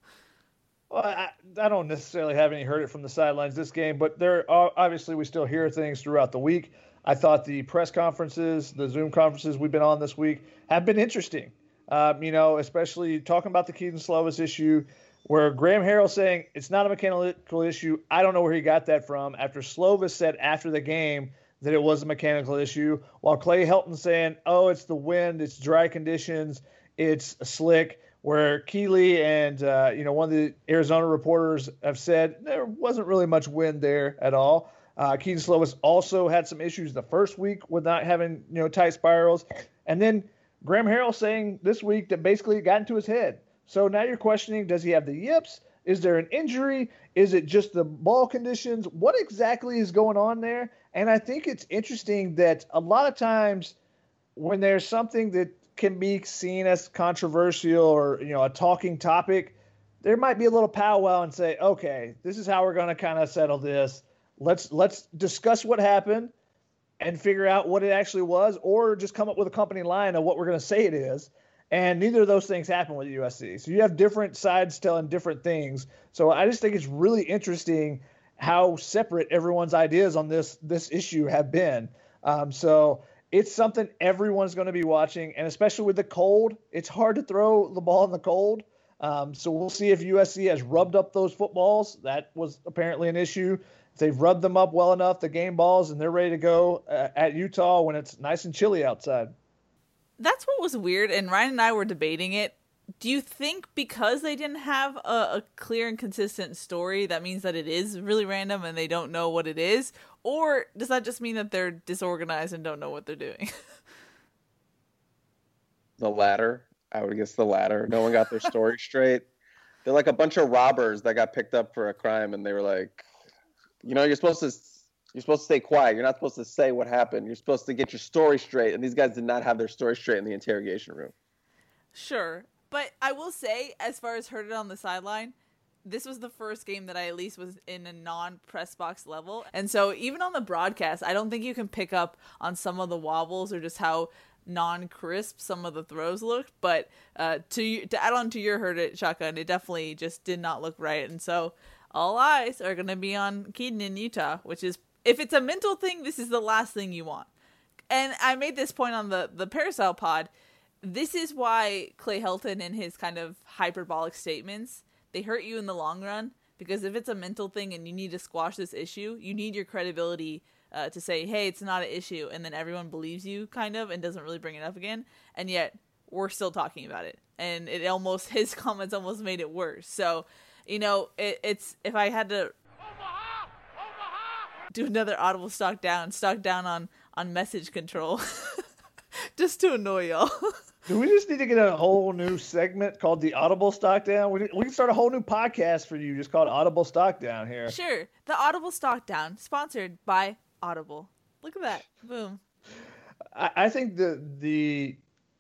Well, I, I don't necessarily have any heard it from the sidelines this game, but there are, obviously we still hear things throughout the week. I thought the press conferences, the Zoom conferences we've been on this week have been interesting. Um, you know, especially talking about the Keaton Slovis issue, where Graham Harrell saying it's not a mechanical issue. I don't know where he got that from. After Slovis said after the game that it was a mechanical issue, while Clay Helton saying, oh, it's the wind, it's dry conditions, it's slick. Where Keely and, uh, you know, one of the Arizona reporters have said there wasn't really much wind there at all. Uh, Keaton Slovis also had some issues the first week with not having, you know, tight spirals. And then Graham Harrell saying this week that basically it got into his head. So now you're questioning, does he have the yips? Is there an injury? Is it just the ball conditions? What exactly is going on there? And I think it's interesting that a lot of times when there's something that can be seen as controversial or, you know, a talking topic, there might be a little powwow and say, okay, this is how we're going to kind of settle this. let's let's discuss what happened and figure out what it actually was, or just come up with a company line of what we're going to say it is. And neither of those things happen with U S C. So you have different sides telling different things. So I just think it's really interesting how separate everyone's ideas on this this issue have been. Um, so it's something everyone's going to be watching, and especially with the cold, it's hard to throw the ball in the cold. Um, so we'll see if U S C has rubbed up those footballs. That was apparently an issue. If they've rubbed them up well enough, the game balls, and they're ready to go uh, at Utah when it's nice and chilly outside. That's what was weird, and Ryan and I were debating it. Do you think because they didn't have a, a clear and consistent story, that means that it is really random and they don't know what it is? Or does that just mean that they're disorganized and don't know what they're doing? The latter. I would guess the latter. No one got their story straight. They're like a bunch of robbers that got picked up for a crime, and they were like, you know, you're supposed to you're supposed to stay quiet. You're not supposed to say what happened. You're supposed to get your story straight. And these guys did not have their story straight in the interrogation room. Sure. But I will say, as far as heard it on the sideline, this was the first game that I at least was in a non-press box level. And so even on the broadcast, I don't think you can pick up on some of the wobbles or just how non-crisp some of the throws looked. But uh, to to add on to your heard it, Shotgun, it definitely just did not look right. And so all eyes are going to be on Kedon in Utah, which is, if it's a mental thing, this is the last thing you want. And I made this point on the, the Peristyle pod. This is why Clay Helton and his kind of hyperbolic statements, they hurt you in the long run, because if it's a mental thing and you need to squash this issue, you need your credibility uh, to say, hey, it's not an issue, and then everyone believes you kind of and doesn't really bring it up again, and yet we're still talking about it. And it almost, his comments almost made it worse. So, you know, it, it's, if I had to do another audible stock down, stock down on, on message control, just to annoy y'all. Do we just need to get a whole new segment called the Audible Stock Down? We, we can start a whole new podcast for you just called Audible Stock Down here. Sure. The Audible Stock Down, sponsored by Audible. Look at that. Boom. I, I think the the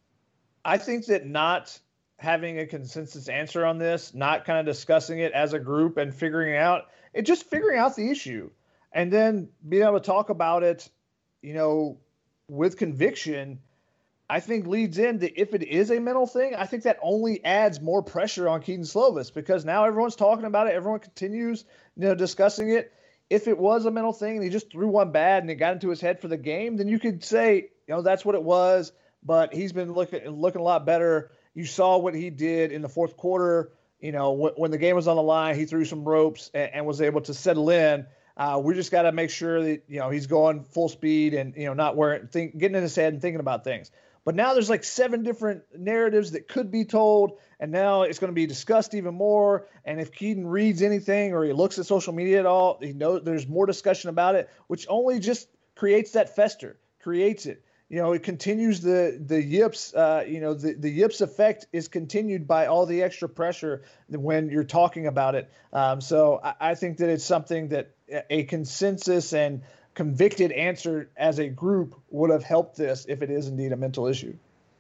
I think that not having a consensus answer on this, not kind of discussing it as a group and figuring out it, just figuring out the issue and then being able to talk about it, you know, with conviction, I think leads into, if it is a mental thing, I think that only adds more pressure on Kedon Slovis, because now everyone's talking about it. Everyone continues, you know, discussing it. If it was a mental thing and he just threw one bad and it got into his head for the game, then you could say, you know, that's what it was, but he's been looking, looking a lot better. You saw what he did in the fourth quarter. You know, when, when the game was on the line, he threw some ropes and, and was able to settle in. Uh, we just got to make sure that, you know, he's going full speed and, you know, not wearing, think, getting in his head and thinking about things. But now there's like seven different narratives that could be told, and now it's going to be discussed even more. And if Kedon reads anything or he looks at social media at all, he knows there's more discussion about it, which only just creates that fester, creates it. You know, it continues the the yips. Uh, you know, the, the yips effect is continued by all the extra pressure when you're talking about it. Um, so I, I think that it's something that a consensus and convicted answer as a group would have helped this if it is indeed a mental issue.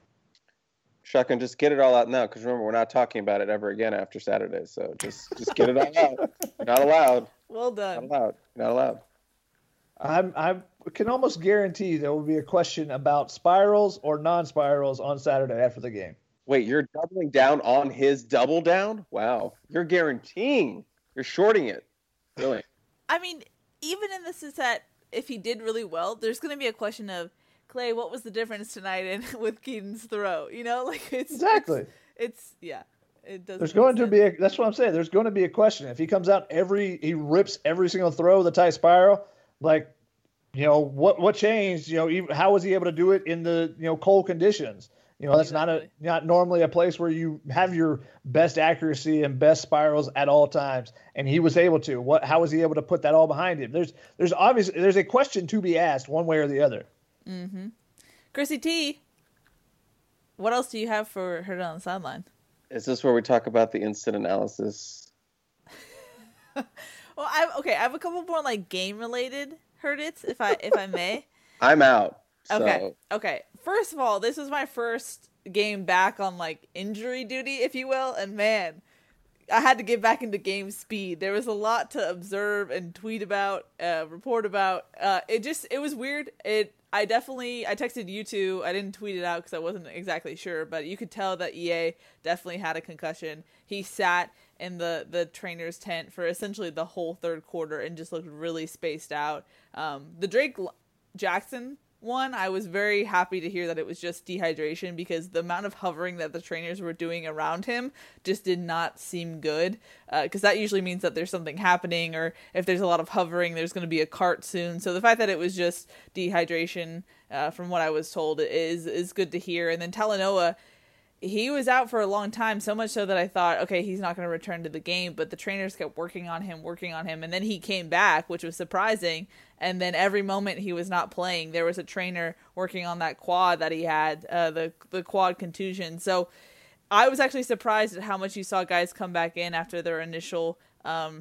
Shotgun, just get it all out now, because remember, we're not talking about it ever again after Saturday. So just just get it all out. You're not allowed. Well done. Not allowed. You're not allowed. I'm, I can almost guarantee there will be a question about spirals or non-spirals on Saturday after the game. Wait, you're doubling down on his double down? Wow. You're guaranteeing. You're shorting it. Really? I mean, even in this is that if he did really well, there's going to be a question of, Clay, what was the difference tonight in, with Kedon's throw? You know, like it's exactly. It's, it's yeah. It doesn't. There's going sense. to be a, that's what I'm saying. There's going to be a question if he comes out every he rips every single throw of the tight spiral. Like, you know, what what changed? You know, even, how was he able to do it in the you know cold conditions? You know, that's exactly. not a not normally a place where you have your best accuracy and best spirals at all times, and he was able to. What? How was he able to put that all behind him? There's there's obviously there's a question to be asked one way or the other. Mm-hmm. Chrissy T, what else do you have for her on the sideline? Is this where we talk about the instant analysis? Well, I okay. I have a couple more like game related heard it's if I if I may. I'm out. Okay. So. Okay. First of all, this was my first game back on like injury duty, if you will, and man, I had to get back into game speed. There was a lot to observe and tweet about, uh, report about. Uh, it just, it was weird. It, I definitely, I texted you two. I didn't tweet it out because I wasn't exactly sure, but you could tell that E A definitely had a concussion. He sat in the, the trainer's tent for essentially the whole third quarter and just looked really spaced out. Um, the Drake Jackson one, I was very happy to hear that it was just dehydration, because the amount of hovering that the trainers were doing around him just did not seem good, because uh, that usually means that there's something happening, or if there's a lot of hovering, there's going to be a cart soon. So the fact that it was just dehydration, uh, from what I was told, is is good to hear. And then Talanoa, he was out for a long time, so much so that I thought, okay, he's not going to return to the game, but the trainers kept working on him, working on him, and then he came back, which was surprising. And then every moment he was not playing, there was a trainer working on that quad that he had, uh, the the quad contusion. So I was actually surprised at how much you saw guys come back in after their initial um,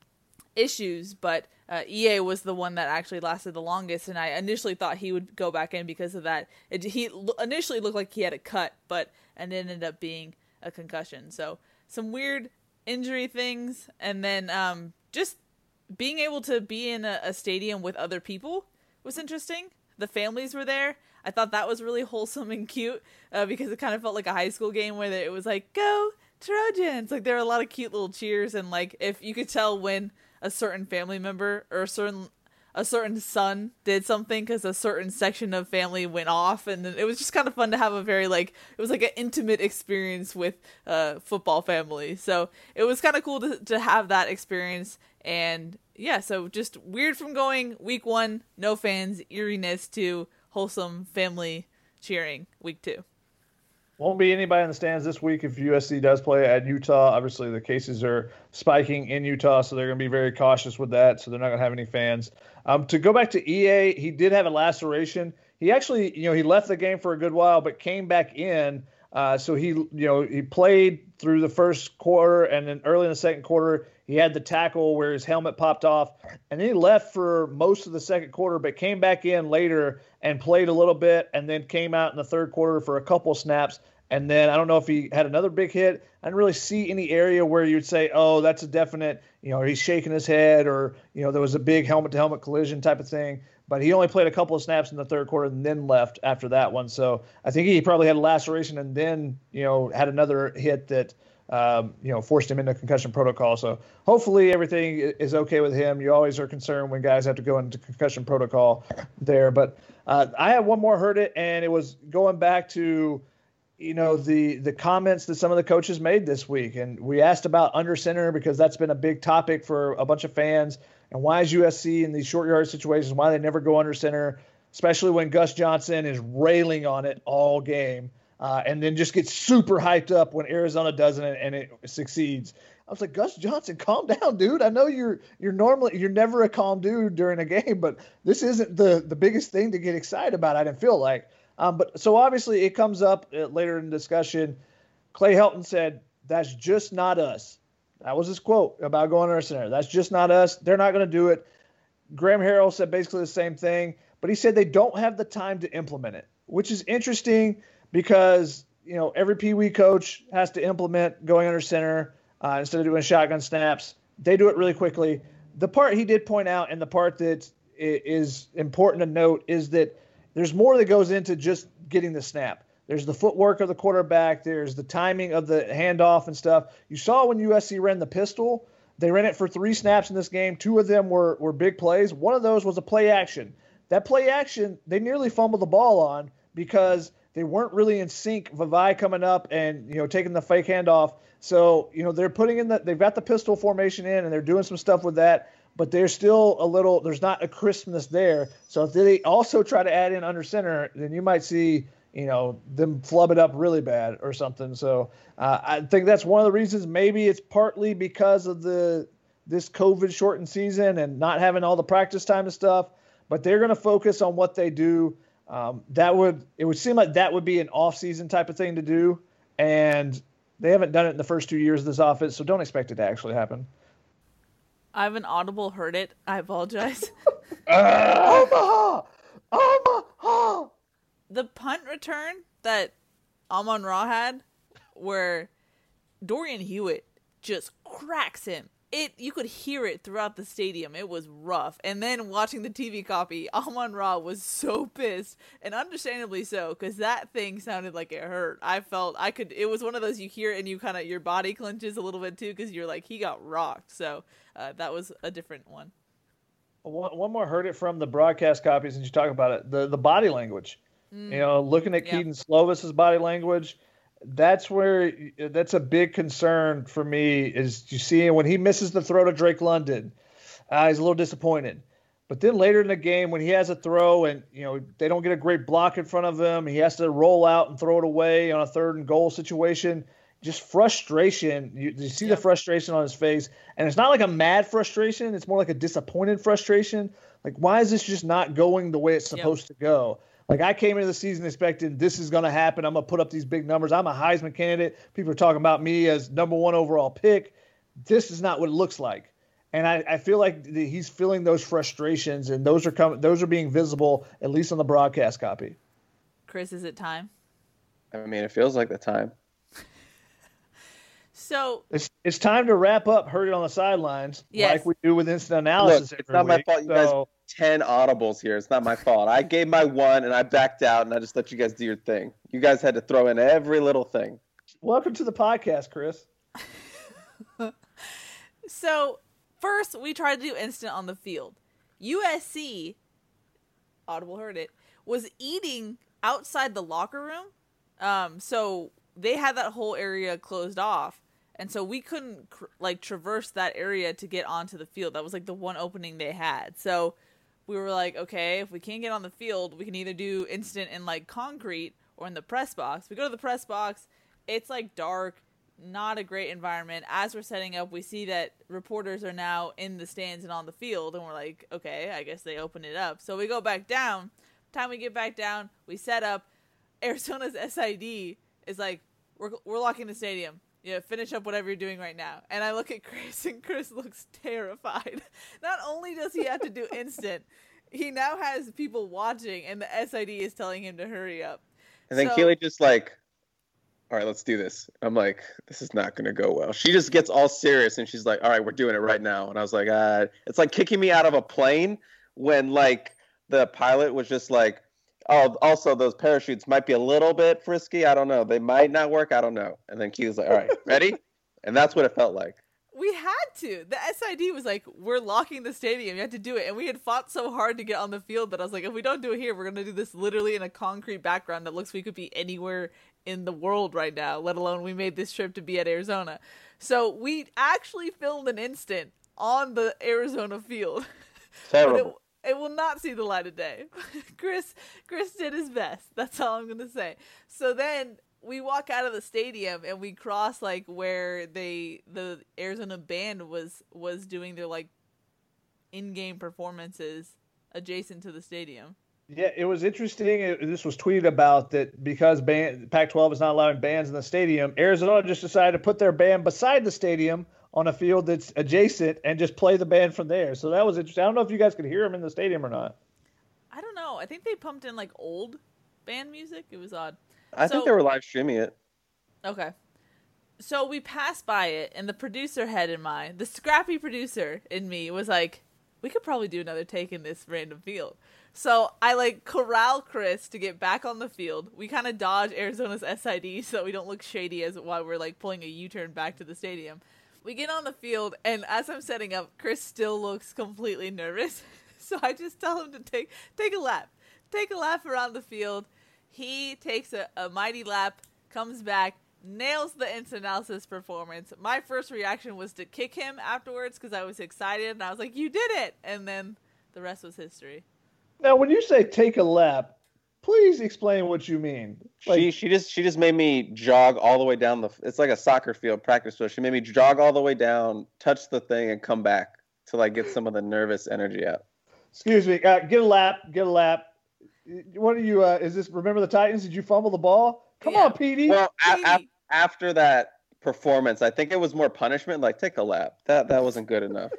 issues, but uh, E A was the one that actually lasted the longest, and I initially thought he would go back in because of that. It, he initially looked like he had a cut, but and it ended up being a concussion. So some weird injury things, and then um, just being able to be in a, a stadium with other people was interesting. The families were there. I thought that was really wholesome and cute, uh, because it kind of felt like a high school game where it was like, go Trojans! Like, there were a lot of cute little cheers, and like, if you could tell when a certain family member or a certain a certain son did something because a certain section of family went off, and it was just kind of fun to have a very, like, it was like an intimate experience with uh football family. So it was kind of cool to, to have that experience. And yeah, so just weird from going week one, no fans, eeriness, to wholesome family cheering week two. Won't be anybody in the stands this week if U S C does play at Utah. Obviously, the cases are spiking in Utah, so they're going to be very cautious with that, so they're not going to have any fans. Um, to go back to E A, he did have a laceration. He actually, you know, he left the game for a good while, but came back in. Uh, so he, you know, he played through the first quarter, and then early in the second quarter, he had the tackle where his helmet popped off, and then he left for most of the second quarter, but came back in later and played a little bit, and then came out in the third quarter for a couple snaps. And then I don't know if he had another big hit. I didn't really see any area where you'd say, oh, that's a definite, you know, he's shaking his head, or, you know, there was a big helmet-to-helmet collision type of thing. But he only played a couple of snaps in the third quarter and then left after that one. So I think he probably had a laceration and then, you know, had another hit that, um, you know, forced him into concussion protocol. So hopefully everything is okay with him. You always are concerned when guys have to go into concussion protocol there. But uh, I had one more heard it, and it was going back to, you know, the the comments that some of the coaches made this week. And we asked about under center because that's been a big topic for a bunch of fans. And why is U S C in these short yard situations, why they never go under center, especially when Gus Johnson is railing on it all game, uh, and then just gets super hyped up when Arizona doesn't and it succeeds. I was like, Gus Johnson, calm down, dude. I know you're you're normally you're never a calm dude during a game, but this isn't the the biggest thing to get excited about. I didn't feel like. Um, but so obviously it comes up uh, later in the discussion. Clay Helton said, "That's just not us." That was his quote about going under center. That's just not us. They're not going to do it. Graham Harrell said basically the same thing, but he said they don't have the time to implement it, which is interesting because, you know, every Pee Wee coach has to implement going under center uh, instead of doing shotgun snaps. They do it really quickly. The part he did point out, and the part that is important to note, is that there's more that goes into just getting the snap. There's the footwork of the quarterback. There's the timing of the handoff and stuff. You saw when U S C ran the pistol, they ran it for three snaps in this game. Two of them were, were big plays. One of those was a play action. That play action, they nearly fumbled the ball on because they weren't really in sync. Vavae coming up and, you know, taking the fake handoff. So, you know, they're putting in the, they've got the pistol formation in and they're doing some stuff with that, but there's still a little, there's not a crispness there. So if they also try to add in under center, then you might see, you know, them flub it up really bad or something. So uh, I think that's one of the reasons. Maybe it's partly because of the this COVID shortened season and not having all the practice time and stuff, but they're going to focus on what they do. Um, that would, it would seem like that would be an off season type of thing to do. And they haven't done it in the first two years of this offense. So don't expect it to actually happen. I have an audible heard it. I apologize. uh, Omaha! Omaha! The punt return that Amon-Ra had, where Dorian Hewitt just cracks him. It you could hear it throughout the stadium. It was rough. And then watching the T V copy, Amon-Ra was so pissed, and understandably so, because that thing sounded like it hurt. I felt I could. It was one of those you hear it and you kind of your body clenches a little bit too, because you're like, he got rocked. So uh, that was a different one. One, one more heard it from the broadcast copy since you talk about it. The the body language. Mm. You know, looking at yeah. Keaton Slovis's body language. That's where that's a big concern for me is you see when he misses the throw to Drake London, uh, he's a little disappointed. But then later in the game when he has a throw and you know they don't get a great block in front of him, he has to roll out and throw it away on a third and goal situation. Just frustration. You, you see yeah. the frustration on his face, and it's not like a mad frustration. It's more like a disappointed frustration. Like why is this just not going the way it's supposed yep. to go? Like, I came into the season expecting this is going to happen. I'm going to put up these big numbers. I'm a Heisman candidate. People are talking about me as number one overall pick. This is not what it looks like. And I, I feel like he's feeling those frustrations, and those are coming. Those are being visible, at least on the broadcast copy. Chris, is it time? I mean, it feels like the time. So it's it's time to wrap up Heard It on the Sidelines, yes. like we do with instant analysis. Look, it's not week, my fault. You so... guys ten audibles here. It's not my fault. I gave my one and I backed out and I just let you guys do your thing. You guys had to throw in every little thing. Welcome to the podcast, Chris. So first, we tried to do instant on the field. U S C, Audible heard it, was eating outside the locker room. Um, so they had that whole area closed off. And so we couldn't like traverse that area to get onto the field. That was like the one opening they had. So we were like, okay, if we can't get on the field, we can either do instant in like concrete or in the press box. We go to the press box. It's like dark, not a great environment. As we're setting up, we see that reporters are now in the stands and on the field. And we're like, okay, I guess they opened it up. So we go back down. Time we get back down, we set up. Arizona's S I D is like, we're we're locking the stadium. Yeah, finish up whatever you're doing right now. And I look at Chris, and Chris looks terrified. Not only does he have to do instant, he now has people watching, and the S I D is telling him to hurry up. And then so, Keely just like, all right, let's do this. I'm like, this is not going to go well. She just gets all serious, and she's like, all right, we're doing it right now. And I was like, uh, it's like kicking me out of a plane when, like, the pilot was just like, oh, also those parachutes might be a little bit frisky. I don't know. They might not work. I don't know. And then Keely's like, all right, ready? And that's what it felt like. We had to. The S I D was like, we're locking the stadium. You have to do it. And we had fought so hard to get on the field that I was like, if we don't do it here, we're going to do this literally in a concrete background that looks like we could be anywhere in the world right now, let alone we made this trip to be at Arizona. So we actually filmed an instant on the Arizona field. Terrible. It will not see the light of day. Chris Chris did his best. That's all I'm going to say. So then we walk out of the stadium and we cross like where they the Arizona band was was doing their like in-game performances adjacent to the stadium. Yeah, it was interesting. It, this was tweeted about that because band, Pac twelve is not allowing bands in the stadium. Arizona just decided to put their band beside the stadium on a field that's adjacent and just play the band from there. So that was interesting. I don't know if you guys could hear them in the stadium or not. I don't know. I think they pumped in like old band music. It was odd. I so, think they were live streaming it. Okay. So we passed by it, and the producer had in mind, the scrappy producer in me was like, we could probably do another take in this random field. So I like corral Chris to get back on the field. We kind of dodge Arizona's S I D so that we don't look shady as while we're like pulling a U-turn back to the stadium. We get on the field, and as I'm setting up, Chris still looks completely nervous. So I just tell him to take take a lap. Take a lap around the field. He takes a, a mighty lap, comes back, nails the instant analysis performance. My first reaction was to kick him afterwards because I was excited, and I was like, you did it! And then the rest was history. Now, when you say take a lap, please explain what you mean. Like, she she just she just made me jog all the way down the. It's like a soccer field practice field. She made me jog all the way down, touch the thing, and come back to like get some of the nervous energy out. Excuse me. Uh, get a lap. Get a lap. What are you? Uh, is this Remember the Titans? Did you fumble the ball? Come yeah. on, Petey. Well, a- a- after that performance, I think it was more punishment. Like take a lap. That that wasn't good enough.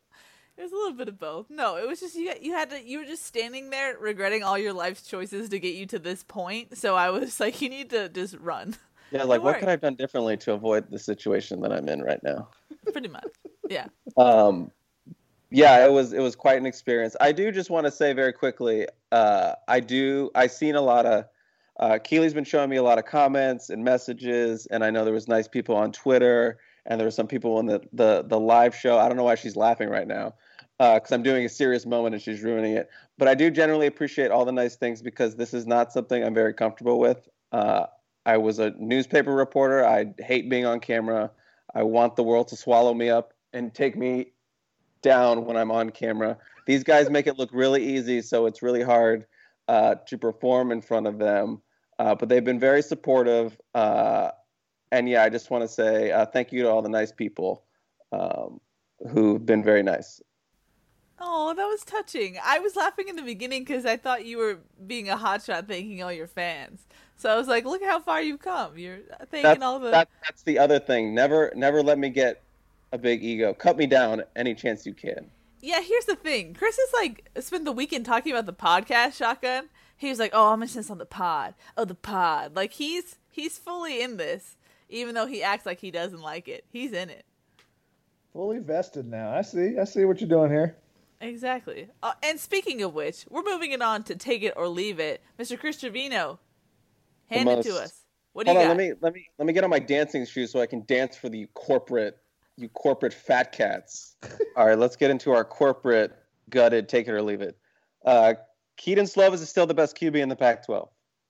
It was a little bit of both. No, it was just you. You had to. You were just standing there, regretting all your life's choices to get you to this point. So I was like, you need to just run. Yeah, like Don't what worry. could I have done differently to avoid the situation that I'm in right now? Pretty much. Yeah. Um, yeah, it was it was quite an experience. I do just want to say very quickly, uh, I do I've seen a lot of uh, Keely's been showing me a lot of comments and messages, and I know there was nice people on Twitter, and there were some people in the the the live show. I don't know why she's laughing right now, because uh, I'm doing a serious moment and she's ruining it. But I do generally appreciate all the nice things because this is not something I'm very comfortable with. Uh, I was a newspaper reporter. I hate being on camera. I want the world to swallow me up and take me down when I'm on camera. These guys make it look really easy, so it's really hard uh, to perform in front of them. Uh, but they've been very supportive. Uh, and yeah, I just want to say uh, thank you to all the nice people um, who've been very nice. Oh, that was touching. I was laughing in the beginning because I thought you were being a hotshot thanking all your fans. So I was like, look how far you've come. You're thanking That's, all the... that, that's the other thing. Never, never let me get a big ego. Cut me down any chance you can. Yeah, here's the thing. Chris is like, spent the weekend talking about the podcast, Shotgun. He was like, oh, I'm mentioning this on the pod. Oh, the pod. Like, he's he's fully in this, even though he acts like he doesn't like it. He's in it. Fully vested now. I see. I see what you're doing here. Exactly. Uh, and speaking of which, we're moving it on to Take It or Leave It. Mister Chris Trevino, hand most, it to us. What do hold you on, got? let me let me let me get on my dancing shoes so I can dance for the corporate, you corporate fat cats. All right, let's get into our corporate gutted Take It or Leave It. Uh, Keaton Slovis is still the best Q B in the Pac twelve.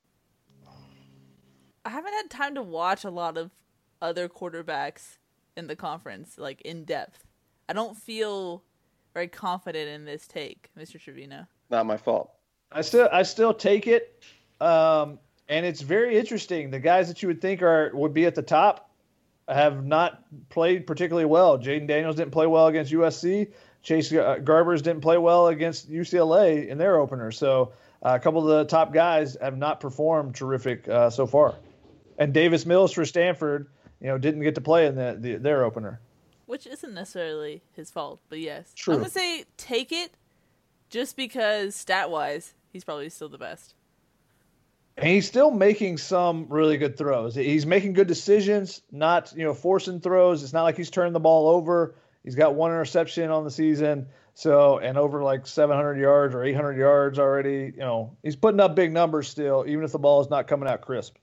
I haven't had time to watch a lot of other quarterbacks in the conference, like in depth. I don't feel very confident in this take, Mister Trevino. Not my fault. I still I still take it, um, and it's very interesting. The guys that you would think are would be at the top have not played particularly well. Jaden Daniels didn't play well against U S C. Chase Garbers didn't play well against U C L A in their opener. So uh, a couple of the top guys have not performed terrific uh, so far. And Davis Mills for Stanford, you know, didn't get to play in the, the their opener. Which isn't necessarily his fault, but yes. True. I'm going to say take it just because stat-wise, he's probably still the best. And he's still making some really good throws. He's making good decisions, not, you know, forcing throws. It's not like he's turning the ball over. He's got one interception on the season, so and over like seven hundred yards or eight hundred yards already. You know, he's putting up big numbers still, even if the ball is not coming out crisp.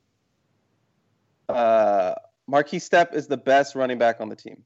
Uh, Marquise Stepp is the best running back on the team.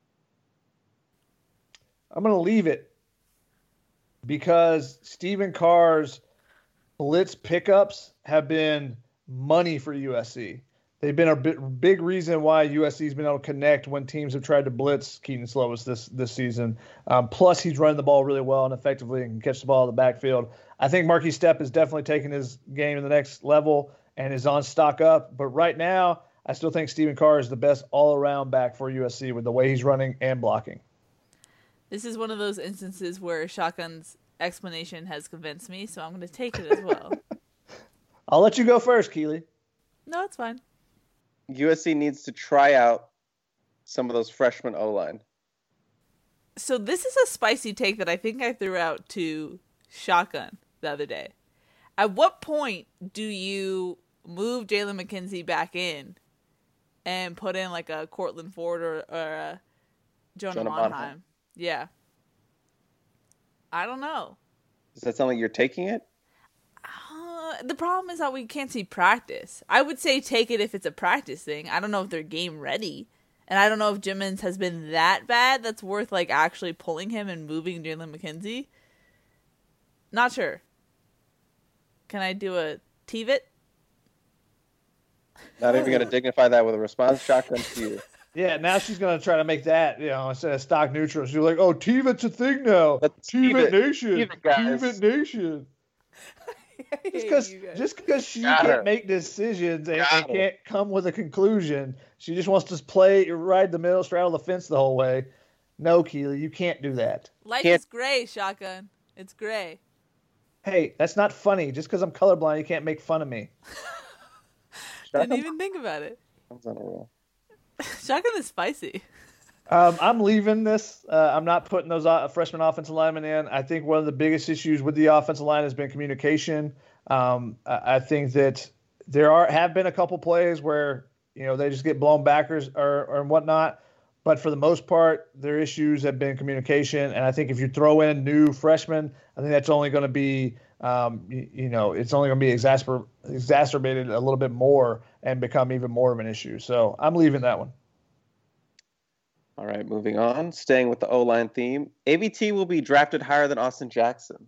I'm going to leave it because Stephen Carr's blitz pickups have been money for U S C. They've been a bit, big reason why U S C's been able to connect when teams have tried to blitz Keaton Slovis this this season. Um, plus, he's running the ball really well and effectively and can catch the ball in the backfield. I think Marquise Stepp is definitely taking his game to the next level and is on stock up. But right now, I still think Stephen Carr is the best all-around back for U S C with the way he's running and blocking. This is one of those instances where Shotgun's explanation has convinced me, so I'm going to take it as well. I'll let you go first, Keely. No, it's fine. U S C needs to try out some of those freshman O-line. So this is a spicy take that I think I threw out to Shotgun the other day. At what point do you move Jalen McKenzie back in and put in like a Cortland Ford or, or a Jonah, Jonah Monheim? Monheim. Yeah. I don't know. Does that sound like you're taking it? Uh, the problem is that we can't see practice. I would say take it if it's a practice thing. I don't know if they're game ready. And I don't know if Jimmins has been that bad that's worth like actually pulling him and moving Jalen McKenzie. Not sure. Can I do a T-V-it? Not even going to dignify that with a response. Shotgun to you. Yeah, now she's going to try to make that, you know, instead of stock neutral. She's like, oh, T V It's a thing now. Let's T V T V it. Nation. T V it, guys. T V it Nation. Just because just because she Got can't her. make decisions and, Got and her. can't come with a conclusion, she just wants to play, ride the middle, straddle the fence the whole way. No, Keely, you can't do that. Life Can't- is gray, Shotgun. It's gray. Hey, that's not funny. Just because I'm colorblind, you can't make fun of me. Didn't even think about it. Shotgun's on a roll. Shotgun is spicy. Um, I'm leaving this. Uh, I'm not putting those uh, freshman offensive linemen in. I think one of the biggest issues with the offensive line has been communication. Um, I, I think that there are have been a couple plays where you know, they just get blown backers or, or whatnot. But for the most part, their issues have been communication. And I think if you throw in new freshmen, I think that's only going to be, um, you, you know, it's only going to be exacerb- exacerbated a little bit more and become even more of an issue. So I'm leaving that one. All right, moving on. Staying with the O-line theme, A V T will be drafted higher than Austin Jackson.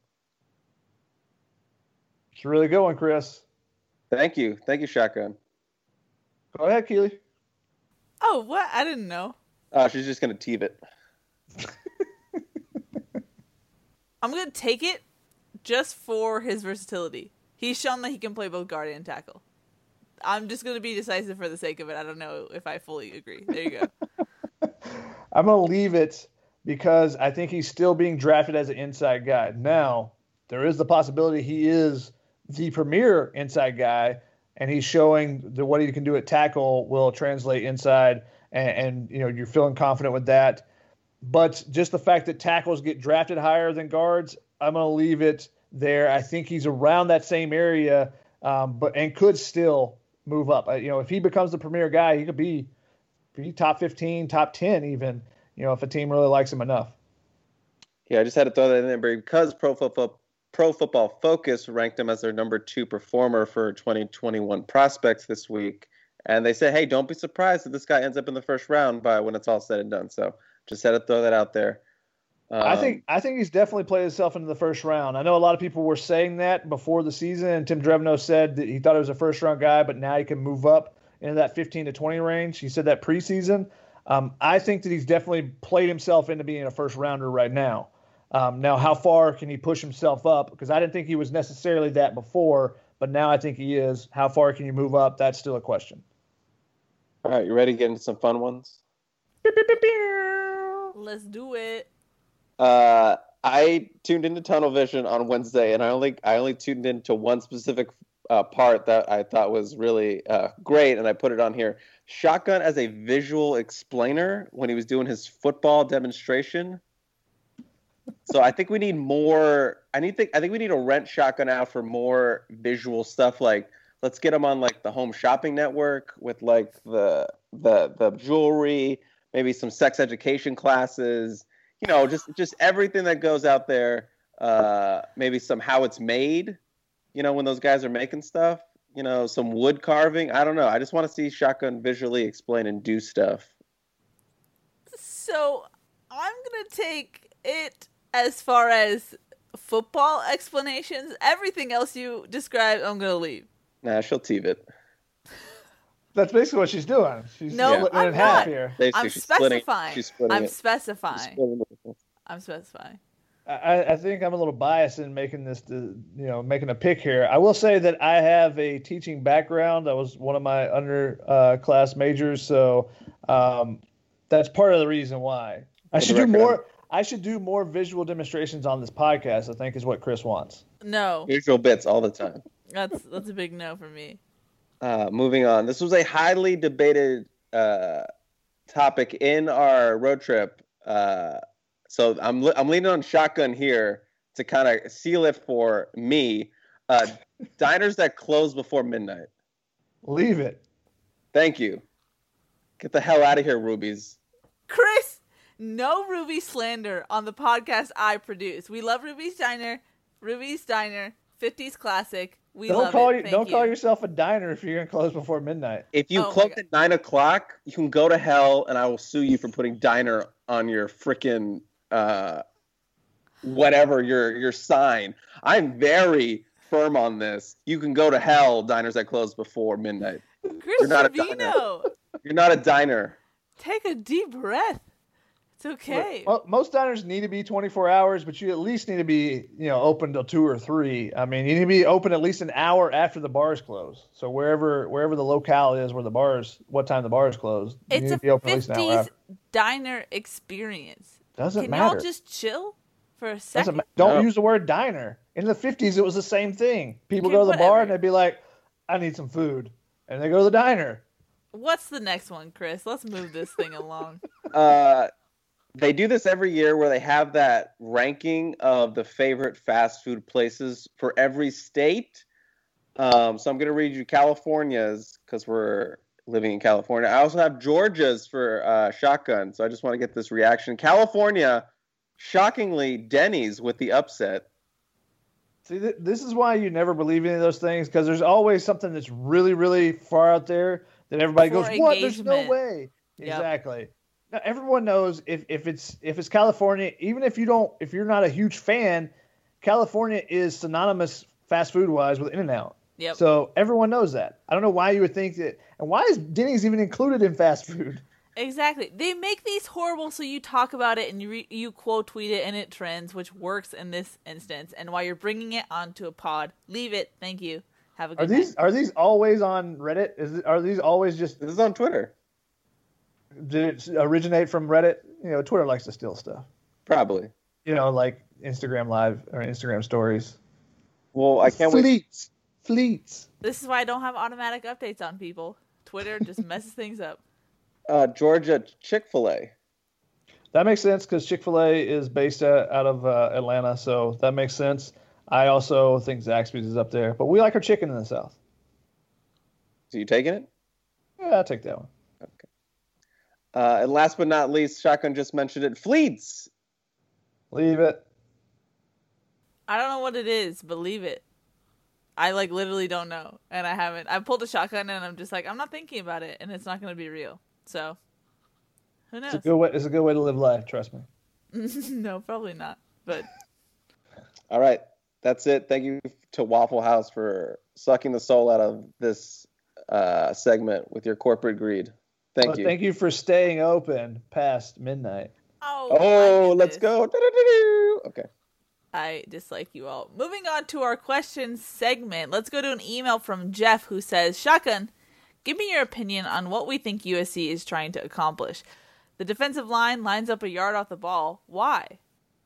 It's a really good one, Chris. Thank you. Thank you, Shotgun. Go ahead, Keely. Oh, what? I didn't know. Oh, she's just going to teeve it. I'm going to take it just for his versatility. He's shown that he can play both guard and tackle. I'm just going to be decisive for the sake of it. I don't know if I fully agree. There you go. I'm going to leave it because I think he's still being drafted as an inside guy. Now, there is the possibility he is the premier inside guy, and he's showing that what he can do at tackle will translate inside, and, and you know you're feeling confident with that. But just the fact that tackles get drafted higher than guards, I'm going to leave it there. I think he's around that same area, um, but and could still move up. You know, if he becomes the premier guy, he could be, be top fifteen, top ten even, you know, if a team really likes him enough. Yeah, I just had to throw that in there because Pro Football, Pro Football Focus ranked him as their number two performer for twenty twenty-one prospects this week. And they said, hey, don't be surprised if this guy ends up in the first round by when it's all said and done. So just had to throw that out there. Um, I think I think he's definitely played himself into the first round. I know a lot of people were saying that before the season, and Tim Drevno said that he thought he was a first-round guy, but now he can move up into that fifteen to twenty range. He said that preseason. Um, I think that he's definitely played himself into being a first-rounder right now. Um, now, how far can he push himself up? Because I didn't think he was necessarily that before, but now I think he is. How far can you move up? That's still a question. All right, you ready to get into some fun ones? Let's do it. Uh, I tuned into Tunnel Vision on Wednesday, and I only I only tuned into one specific uh, part that I thought was really uh, great, and I put it on here. Shotgun as a visual explainer when he was doing his football demonstration. So I think we need more. I need think I think we need to rent Shotgun out for more visual stuff. Like let's get him on like the Home Shopping Network with like the the the jewelry, maybe some sex education classes. You know, just just everything that goes out there. Uh, maybe some how it's made. You know, when those guys are making stuff. You know, some wood carving. I don't know. I just want to see Shotgun visually explain and do stuff. So I'm gonna take it as far as football explanations. Everything else you described, I'm gonna leave. Nah, she'll teeve it. That's basically what she's doing. She's No, splitting it I'm in half not. here. Basically, I'm she's splitting- specifying. she's splitting I'm it. specifying. She's splitting it. I'm specifying. I, I think I'm a little biased in making this, you know, making a pick here. I will say that I have a teaching background. That was one of my underclass uh, majors, so um, that's part of the reason why. I should do more. I should do more visual demonstrations on this podcast. I think is what Chris wants. No, Visual bits all the time. that's that's a big no for me. Uh, moving on. This was a highly debated uh, topic in our road trip. Uh, so I'm li- I'm leaning on Shotgun here to kind of seal it for me. Uh, diners that close before midnight. Leave it. Thank you. Get the hell out of here, Rubies. Chris, no Ruby slander on the podcast I produce. We love Ruby's Diner, Ruby's Diner, fifties classic. We don't love call it. you. Thank Don't you. call yourself a diner if you're gonna close before midnight. If you Oh my close God. at nine o'clock, you can go to hell, and I will sue you for putting diner on your freaking uh, whatever your your sign. I'm very firm on this. You can go to hell. Diners that close before midnight. Chris You're not a Trevino, You're not a diner. take a deep breath. It's okay. Well, most diners need to be twenty-four hours, but you at least need to be, you know, open till two or three. I mean, you need to be open at least an hour after the bars close. So wherever wherever the locale is, where the bars, what time the bars close, you It's need a to be open at least an hour fifties after. diner experience. Doesn't Can matter. y'all just chill for a Doesn't second? ma- don't No. use the word diner. In the fifties, it was the same thing. People Okay, go to the bar whatever. and they'd be like, "I need some food," and they go to the diner. What's the next one, Chris? Let's move this thing along. Uh, they do this every year where they have that ranking of the favorite fast food places for every state. Um, so I'm going to read you California's because we're living in California. I also have Georgia's for uh, shotgun, so I just want to get this reaction. California, shockingly, Denny's with the upset. See, th- this is why you never believe any of those things, because there's always something that's really, really far out there that everybody For goes, "What? There's engagement. no way." Yep. Exactly. Now, everyone knows if, if it's if it's California, even if you don't, if you're not a huge fan, California is synonymous fast food wise with In-N-Out. Yep. So everyone knows that. I don't know why you would think that, and why is Denny's even included in fast food? Exactly. They make these horrible, so you talk about it and you re- you quote tweet it and it trends, which works in this instance. And while you're bringing it onto a pod, leave it. Thank you. Have a good Are these night. are these always on Reddit? Is it, are these always just? This is on Twitter. Did it originate from Reddit? You know, Twitter likes to steal stuff. Probably. You know, like Instagram Live or Instagram Stories. Well, I can't wait. Fleets, fleets. This is why I don't have automatic updates on people. Twitter just messes things up. Uh, Georgia Chick-fil-A. That makes sense because Chick-fil-A is based out, out of uh, Atlanta, so that makes sense. I also think Zaxby's is up there, but we like our chicken in the South. So you taking it? Yeah, I'll take that one. Okay. Uh, and last but not least, Shotgun just mentioned it. Fleets. Leave it. I don't know what it is, but leave it. I like literally don't know, and I haven't. I pulled a shotgun and I'm just like, I'm not thinking about it, and it's not going to be real. So, who knows? It's a good way. It's a good way to live life. Trust me. No, probably not. But All right. That's it. Thank you to Waffle House for sucking the soul out of this uh, segment with your corporate greed. Thank Well, you. Thank you for staying open past midnight. oh, Oh, I get let's this. go. Do-do-do-do. Okay. I dislike you all. Moving on to our question segment. Let's go to an email from Jeff who says, Shotgun, give me your opinion on what we think U S C is trying to accomplish. The defensive line lines up a yard off the ball. Why?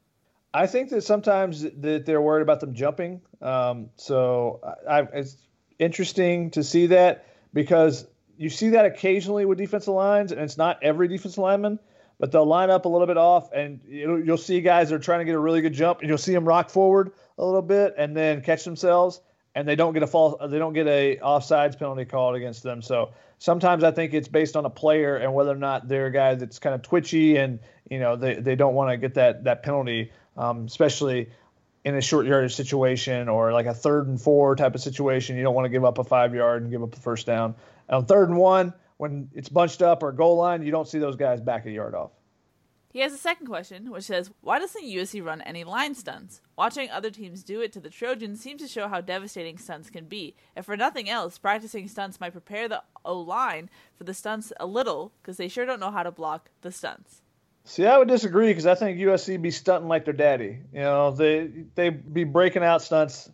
I think that sometimes that they're worried about them jumping. Um, so I, I, it's interesting to see that because you see that occasionally with defensive lines, and it's not every defensive lineman, but they'll line up a little bit off, and you'll, you'll see guys that are trying to get a really good jump, and you'll see them rock forward a little bit and then catch themselves, and they don't get a false, they don't get a offsides penalty called against them. So sometimes I think it's based on a player and whether or not they're a guy that's kind of twitchy and you know they, they don't want to get that that penalty, um, especially in a short yardage situation or like a third and four type of situation. You don't want to give up a five yard and give up the first down. And on third and one, when it's bunched up or goal line, you don't see those guys back a yard off. He has a second question, which says, why doesn't U S C run any line stunts? Watching other teams do it to the Trojans seems to show how devastating stunts can be. If for nothing else, practicing stunts might prepare the O-line for the stunts a little, because they sure don't know how to block the stunts. See, I would disagree because I think U S C be stunting like their daddy. You know, they they be breaking out stunts.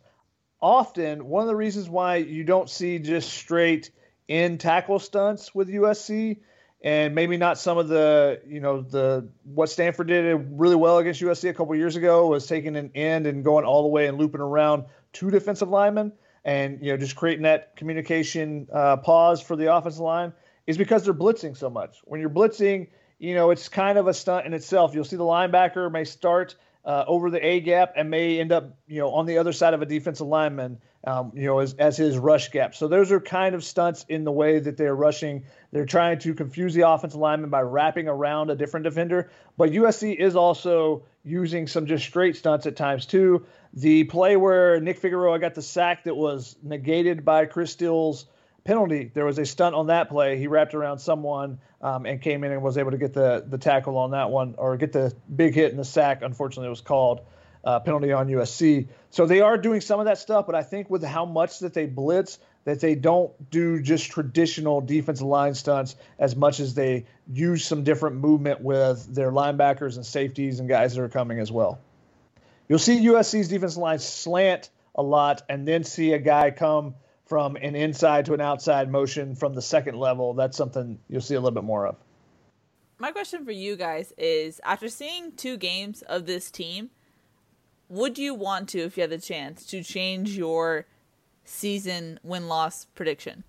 Often, one of the reasons why you don't see just straight in tackle stunts with U S C, and maybe not some of the, you know, the what Stanford did really well against U S C a couple years ago was taking an end and going all the way and looping around two defensive linemen and, you know, just creating that communication uh, pause for the offensive line, is because they're blitzing so much. When you're blitzing, you know, it's kind of a stunt in itself. You'll see the linebacker may start uh, over the A gap and may end up, you know, on the other side of a defensive lineman, um, you know, as, as his rush gap. So those are kind of stunts in the way that they're rushing. They're trying to confuse the offensive lineman by wrapping around a different defender. But U S C is also using some just straight stunts at times too. The play where Nick Figueroa got the sack that was negated by Chris Steele's penalty, there was a stunt on that play. He wrapped around someone um, and came in and was able to get the the tackle on that one, or get the big hit in the sack. Unfortunately, it was called uh, penalty on U S C. So they are doing some of that stuff, but I think with how much that they blitz, that they don't do just traditional defensive line stunts as much as they use some different movement with their linebackers and safeties and guys that are coming as well. You'll see U S C's defensive line slant a lot and then see a guy come from an inside to an outside motion from the second level. That's something you'll see a little bit more of. My question for you guys is, after seeing two games of this team, would you want to, if you had the chance, to change your season win-loss prediction?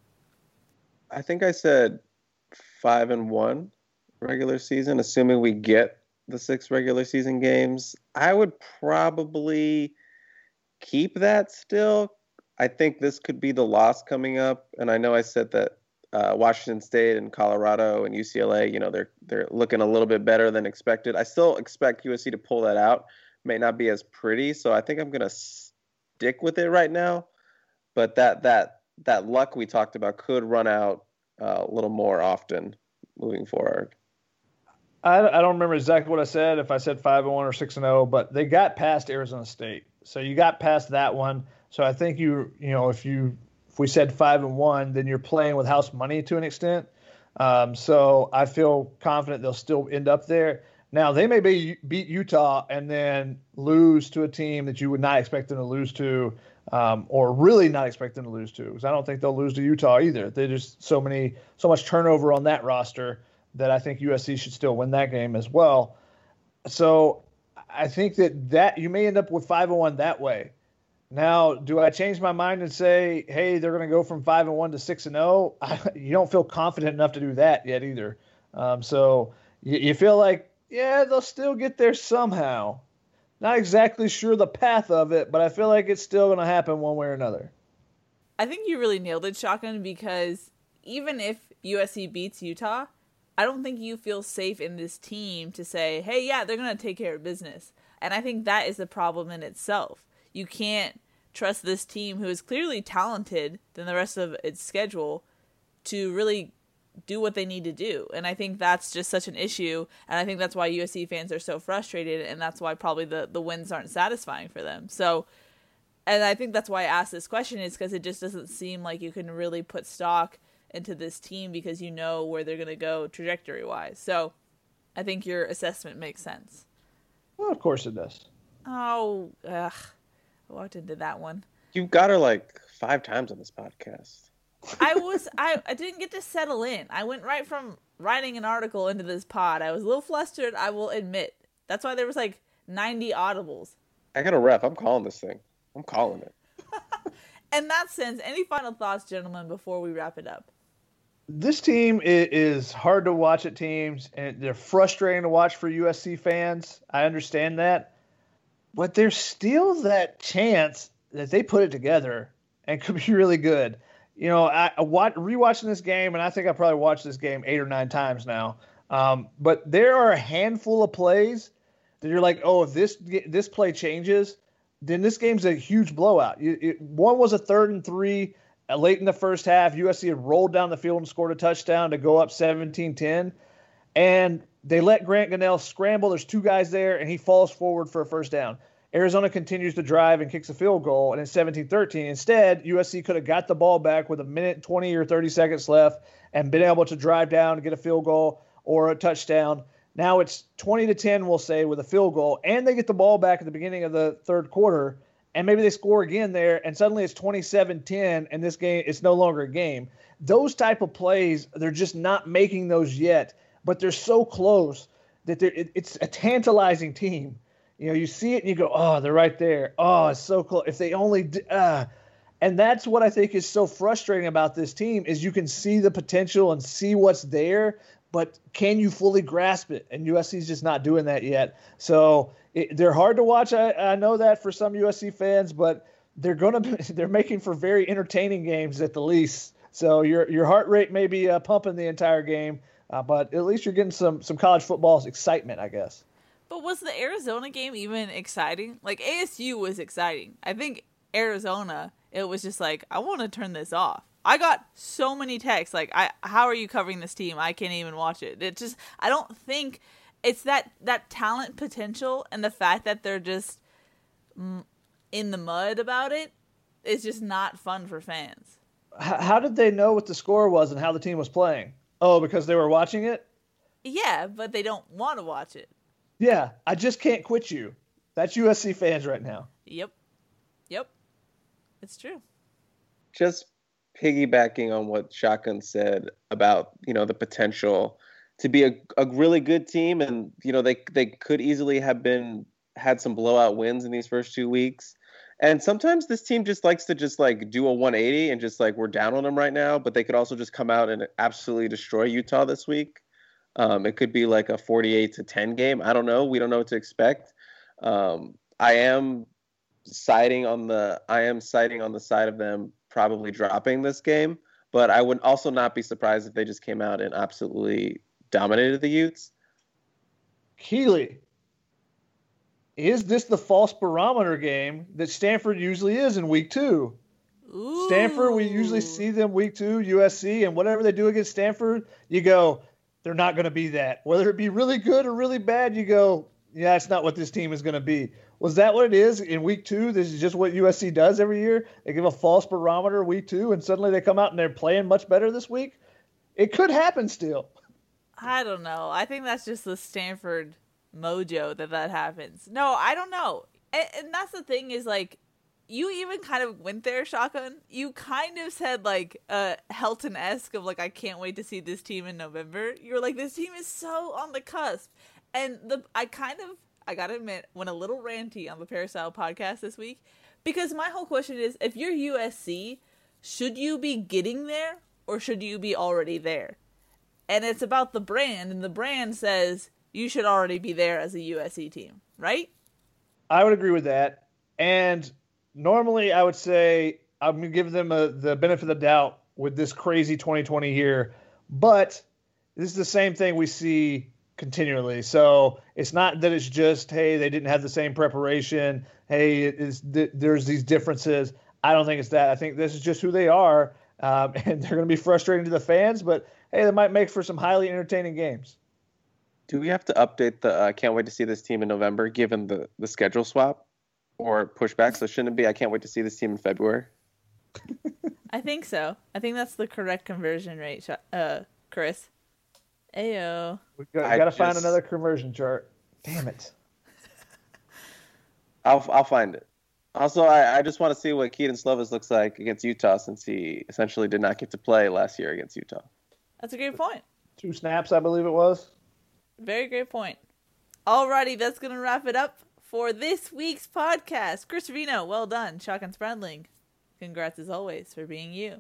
I think I said five and one regular season, assuming we get the six regular season games. I would probably keep that still. I think this could be the loss coming up, and I know I said that uh, Washington State and Colorado and U C L A, you know, they're they're looking a little bit better than expected. I still expect U S C to pull that out. May not be as pretty, so I think I'm gonna stick with it right now. But that that that luck we talked about could run out uh, a little more often moving forward. I, I don't remember exactly what I said, if I said five and one or six and oh, but they got past Arizona State. So you got past that one. So I think you, you know, if you, if we said five and one, then you're playing with house money to an extent. Um, so I feel confident they'll still end up there. Now they may be, beat Utah and then lose to a team that you would not expect them to lose to, um, or really not expect them to lose to, because I don't think they'll lose to Utah either. They just so many, so much turnover on that roster that I think U S C should still win that game as well. So I think that, that you may end up with five and one that way. Now, do I change my mind and say, hey, they're going to go from five and one to six and oh? You don't feel confident enough to do that yet either. Um, so you, you feel like, yeah, they'll still get there somehow. Not exactly sure the path of it, but I feel like it's still going to happen one way or another. I think you really nailed it, Shotgun, because even if U S C beats Utah, I don't think you feel safe in this team to say, hey, yeah, they're going to take care of business. And I think that is the problem in itself. You can't trust this team, who is clearly talented than the rest of its schedule, to really do what they need to do. And I think that's just such an issue. And I think that's why U S C fans are so frustrated. And that's why probably the, the wins aren't satisfying for them. So, and I think that's why I asked this question, is because it just doesn't seem like you can really put stock into this team because you know where they're going to go trajectory-wise. So I think your assessment makes sense. Well, of course it does. Oh, ugh. I walked into that one. You've got her like five times on this podcast. I was, I, I didn't get to settle in. I went right from writing an article into this pod. I was a little flustered, I will admit. That's why there was like ninety audibles. I got a ref. I'm calling this thing. I'm calling it. In that sense, any final thoughts, gentlemen, before we wrap it up? This team is hard to watch at teams, and they're frustrating to watch for U S C fans. I understand that. But there's still that chance that they put it together and could be really good. You know, I, I watch, rewatching this game, and I think I probably watched this game eight or nine times now. Um, but there are a handful of plays that you're like, oh, if this this play changes, then this game's a huge blowout. It, it, one was a third and three. Late in the first half, U S C had rolled down the field and scored a touchdown to go up seventeen ten. And they let Grant Gunnell scramble. There's two guys there, and he falls forward for a first down. Arizona continues to drive and kicks a field goal, and it's seventeen thirteen. Instead, U S C could have got the ball back with a minute, twenty or thirty seconds left and been able to drive down and get a field goal or a touchdown. Now it's twenty to ten, we'll say, with a field goal, and they get the ball back at the beginning of the third quarter. And maybe they score again there, and suddenly it's twenty-seven ten, and this game, it's no longer a game. Those type of plays, they're just not making those yet, but they're so close that they're, it, it's a tantalizing team. You know, you see it and you go, oh, they're right there. Oh, it's so close. If they only – uh. And that's what I think is so frustrating about this team, is you can see the potential and see what's there, but can you fully grasp it? And U S C's just not doing that yet. So it, they're hard to watch. I, I know that for some U S C fans, but they're going to they're making for very entertaining games at the least. So your your heart rate may be uh, pumping the entire game, uh, but at least you're getting some some college football excitement, I guess. But was the Arizona game even exciting? Like, A S U was exciting. I think Arizona, it was just like, I want to turn this off. I got so many texts like, "I how are you covering this team? I can't even watch it." It just, I don't think it's that that talent potential, and the fact that they're just in the mud about it is just not fun for fans. How did they know what the score was and how the team was playing? Oh, because they were watching it? Yeah, but they don't want to watch it. Yeah, I just can't quit you. That's U S C fans right now. Yep. Yep. It's true. Just piggybacking on what Shotgun said about, you know, the potential to be a, a really good team, and, you know, they they could easily have been had some blowout wins in these first two weeks. And sometimes this team just likes to just like do a one eighty and just like, we're down on them right now, but they could also just come out and absolutely destroy Utah this week. Um, it could be like a forty-eight to ten game. I don't know. We don't know what to expect. Um, I am siding on the I am siding on the side of them probably dropping this game, but I would also not be surprised if they just came out and absolutely dominated the Utes. Keely, is this the false barometer game that Stanford usually is in week two? Ooh. Stanford, we usually see them week two, U S C, and whatever they do against Stanford, you go, they're not going to be that. Whether it be really good or really bad, you go, yeah, that's not what this team is going to be. Was that what it is in week two? This is just what U S C does every year. They give a false barometer week two, and suddenly they come out and they're playing much better this week. It could happen still. I don't know. I think that's just the Stanford mojo that that happens. No, I don't know. And, and that's the thing is, like, you even kind of went there, Shotgun. You kind of said, like, uh, Helton-esque of, like, I can't wait to see this team in November. You were like, this team is so on the cusp. And the I kind of, I gotta admit, went a little ranty on the Peristyle podcast this week. Because my whole question is, if you're U S C, should you be getting there or should you be already there? And it's about the brand, and the brand says you should already be there as a U S C team, right? I would agree with that. And normally I would say I'm going to give them a, the benefit of the doubt with this crazy twenty twenty year. But this is the same thing we see continually. So it's not that it's just, hey, they didn't have the same preparation. Hey, it is, th- there's these differences. I don't think it's that. I think this is just who they are. Um, and they're going to be frustrating to the fans. But, hey, they might make for some highly entertaining games. Do we have to update the uh, can't wait to see this team in November given the, the schedule swap or pushback? So shouldn't it be I can't wait to see this team in February? I think so. I think that's the correct conversion rate, uh, Chris. Ayo. We've got, I got to just- find another conversion chart. Damn it. I'll I'll find it. Also, I, I just want to see what Keaton Slovis looks like against Utah since he essentially did not get to play last year against Utah. That's a great point. Two snaps, I believe it was. Very great point. Alrighty, that's going to wrap it up for this week's podcast. Chris Vino, well done. Shotgun Spreadling, congrats as always for being you.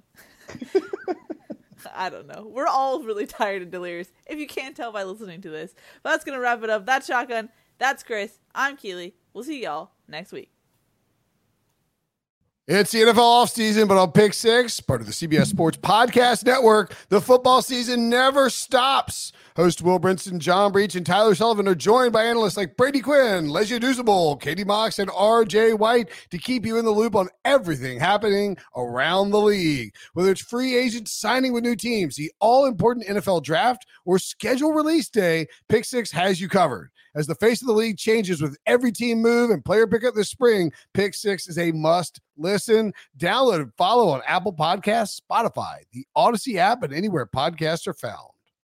I don't know. We're all really tired and delirious, if you can't tell by listening to this. But that's going to wrap it up. That's Shotgun. That's Chris. I'm Keely. We'll see y'all next week. It's the N F L offseason, but on Pick Six, part of the C B S Sports Podcast Network, the football season never stops. Host Will Brinson, John Breach, and Tyler Sullivan are joined by analysts like Brady Quinn, Lesia Dusable, Katie Mox, and R J White to keep you in the loop on everything happening around the league. Whether it's free agents signing with new teams, the all-important N F L draft, or schedule release day, Pick Six has you covered. As the face of the league changes with every team move and player pickup this spring, Pick Six is a must listen. Download and follow on Apple Podcasts, Spotify, the Odyssey app, and anywhere podcasts are found.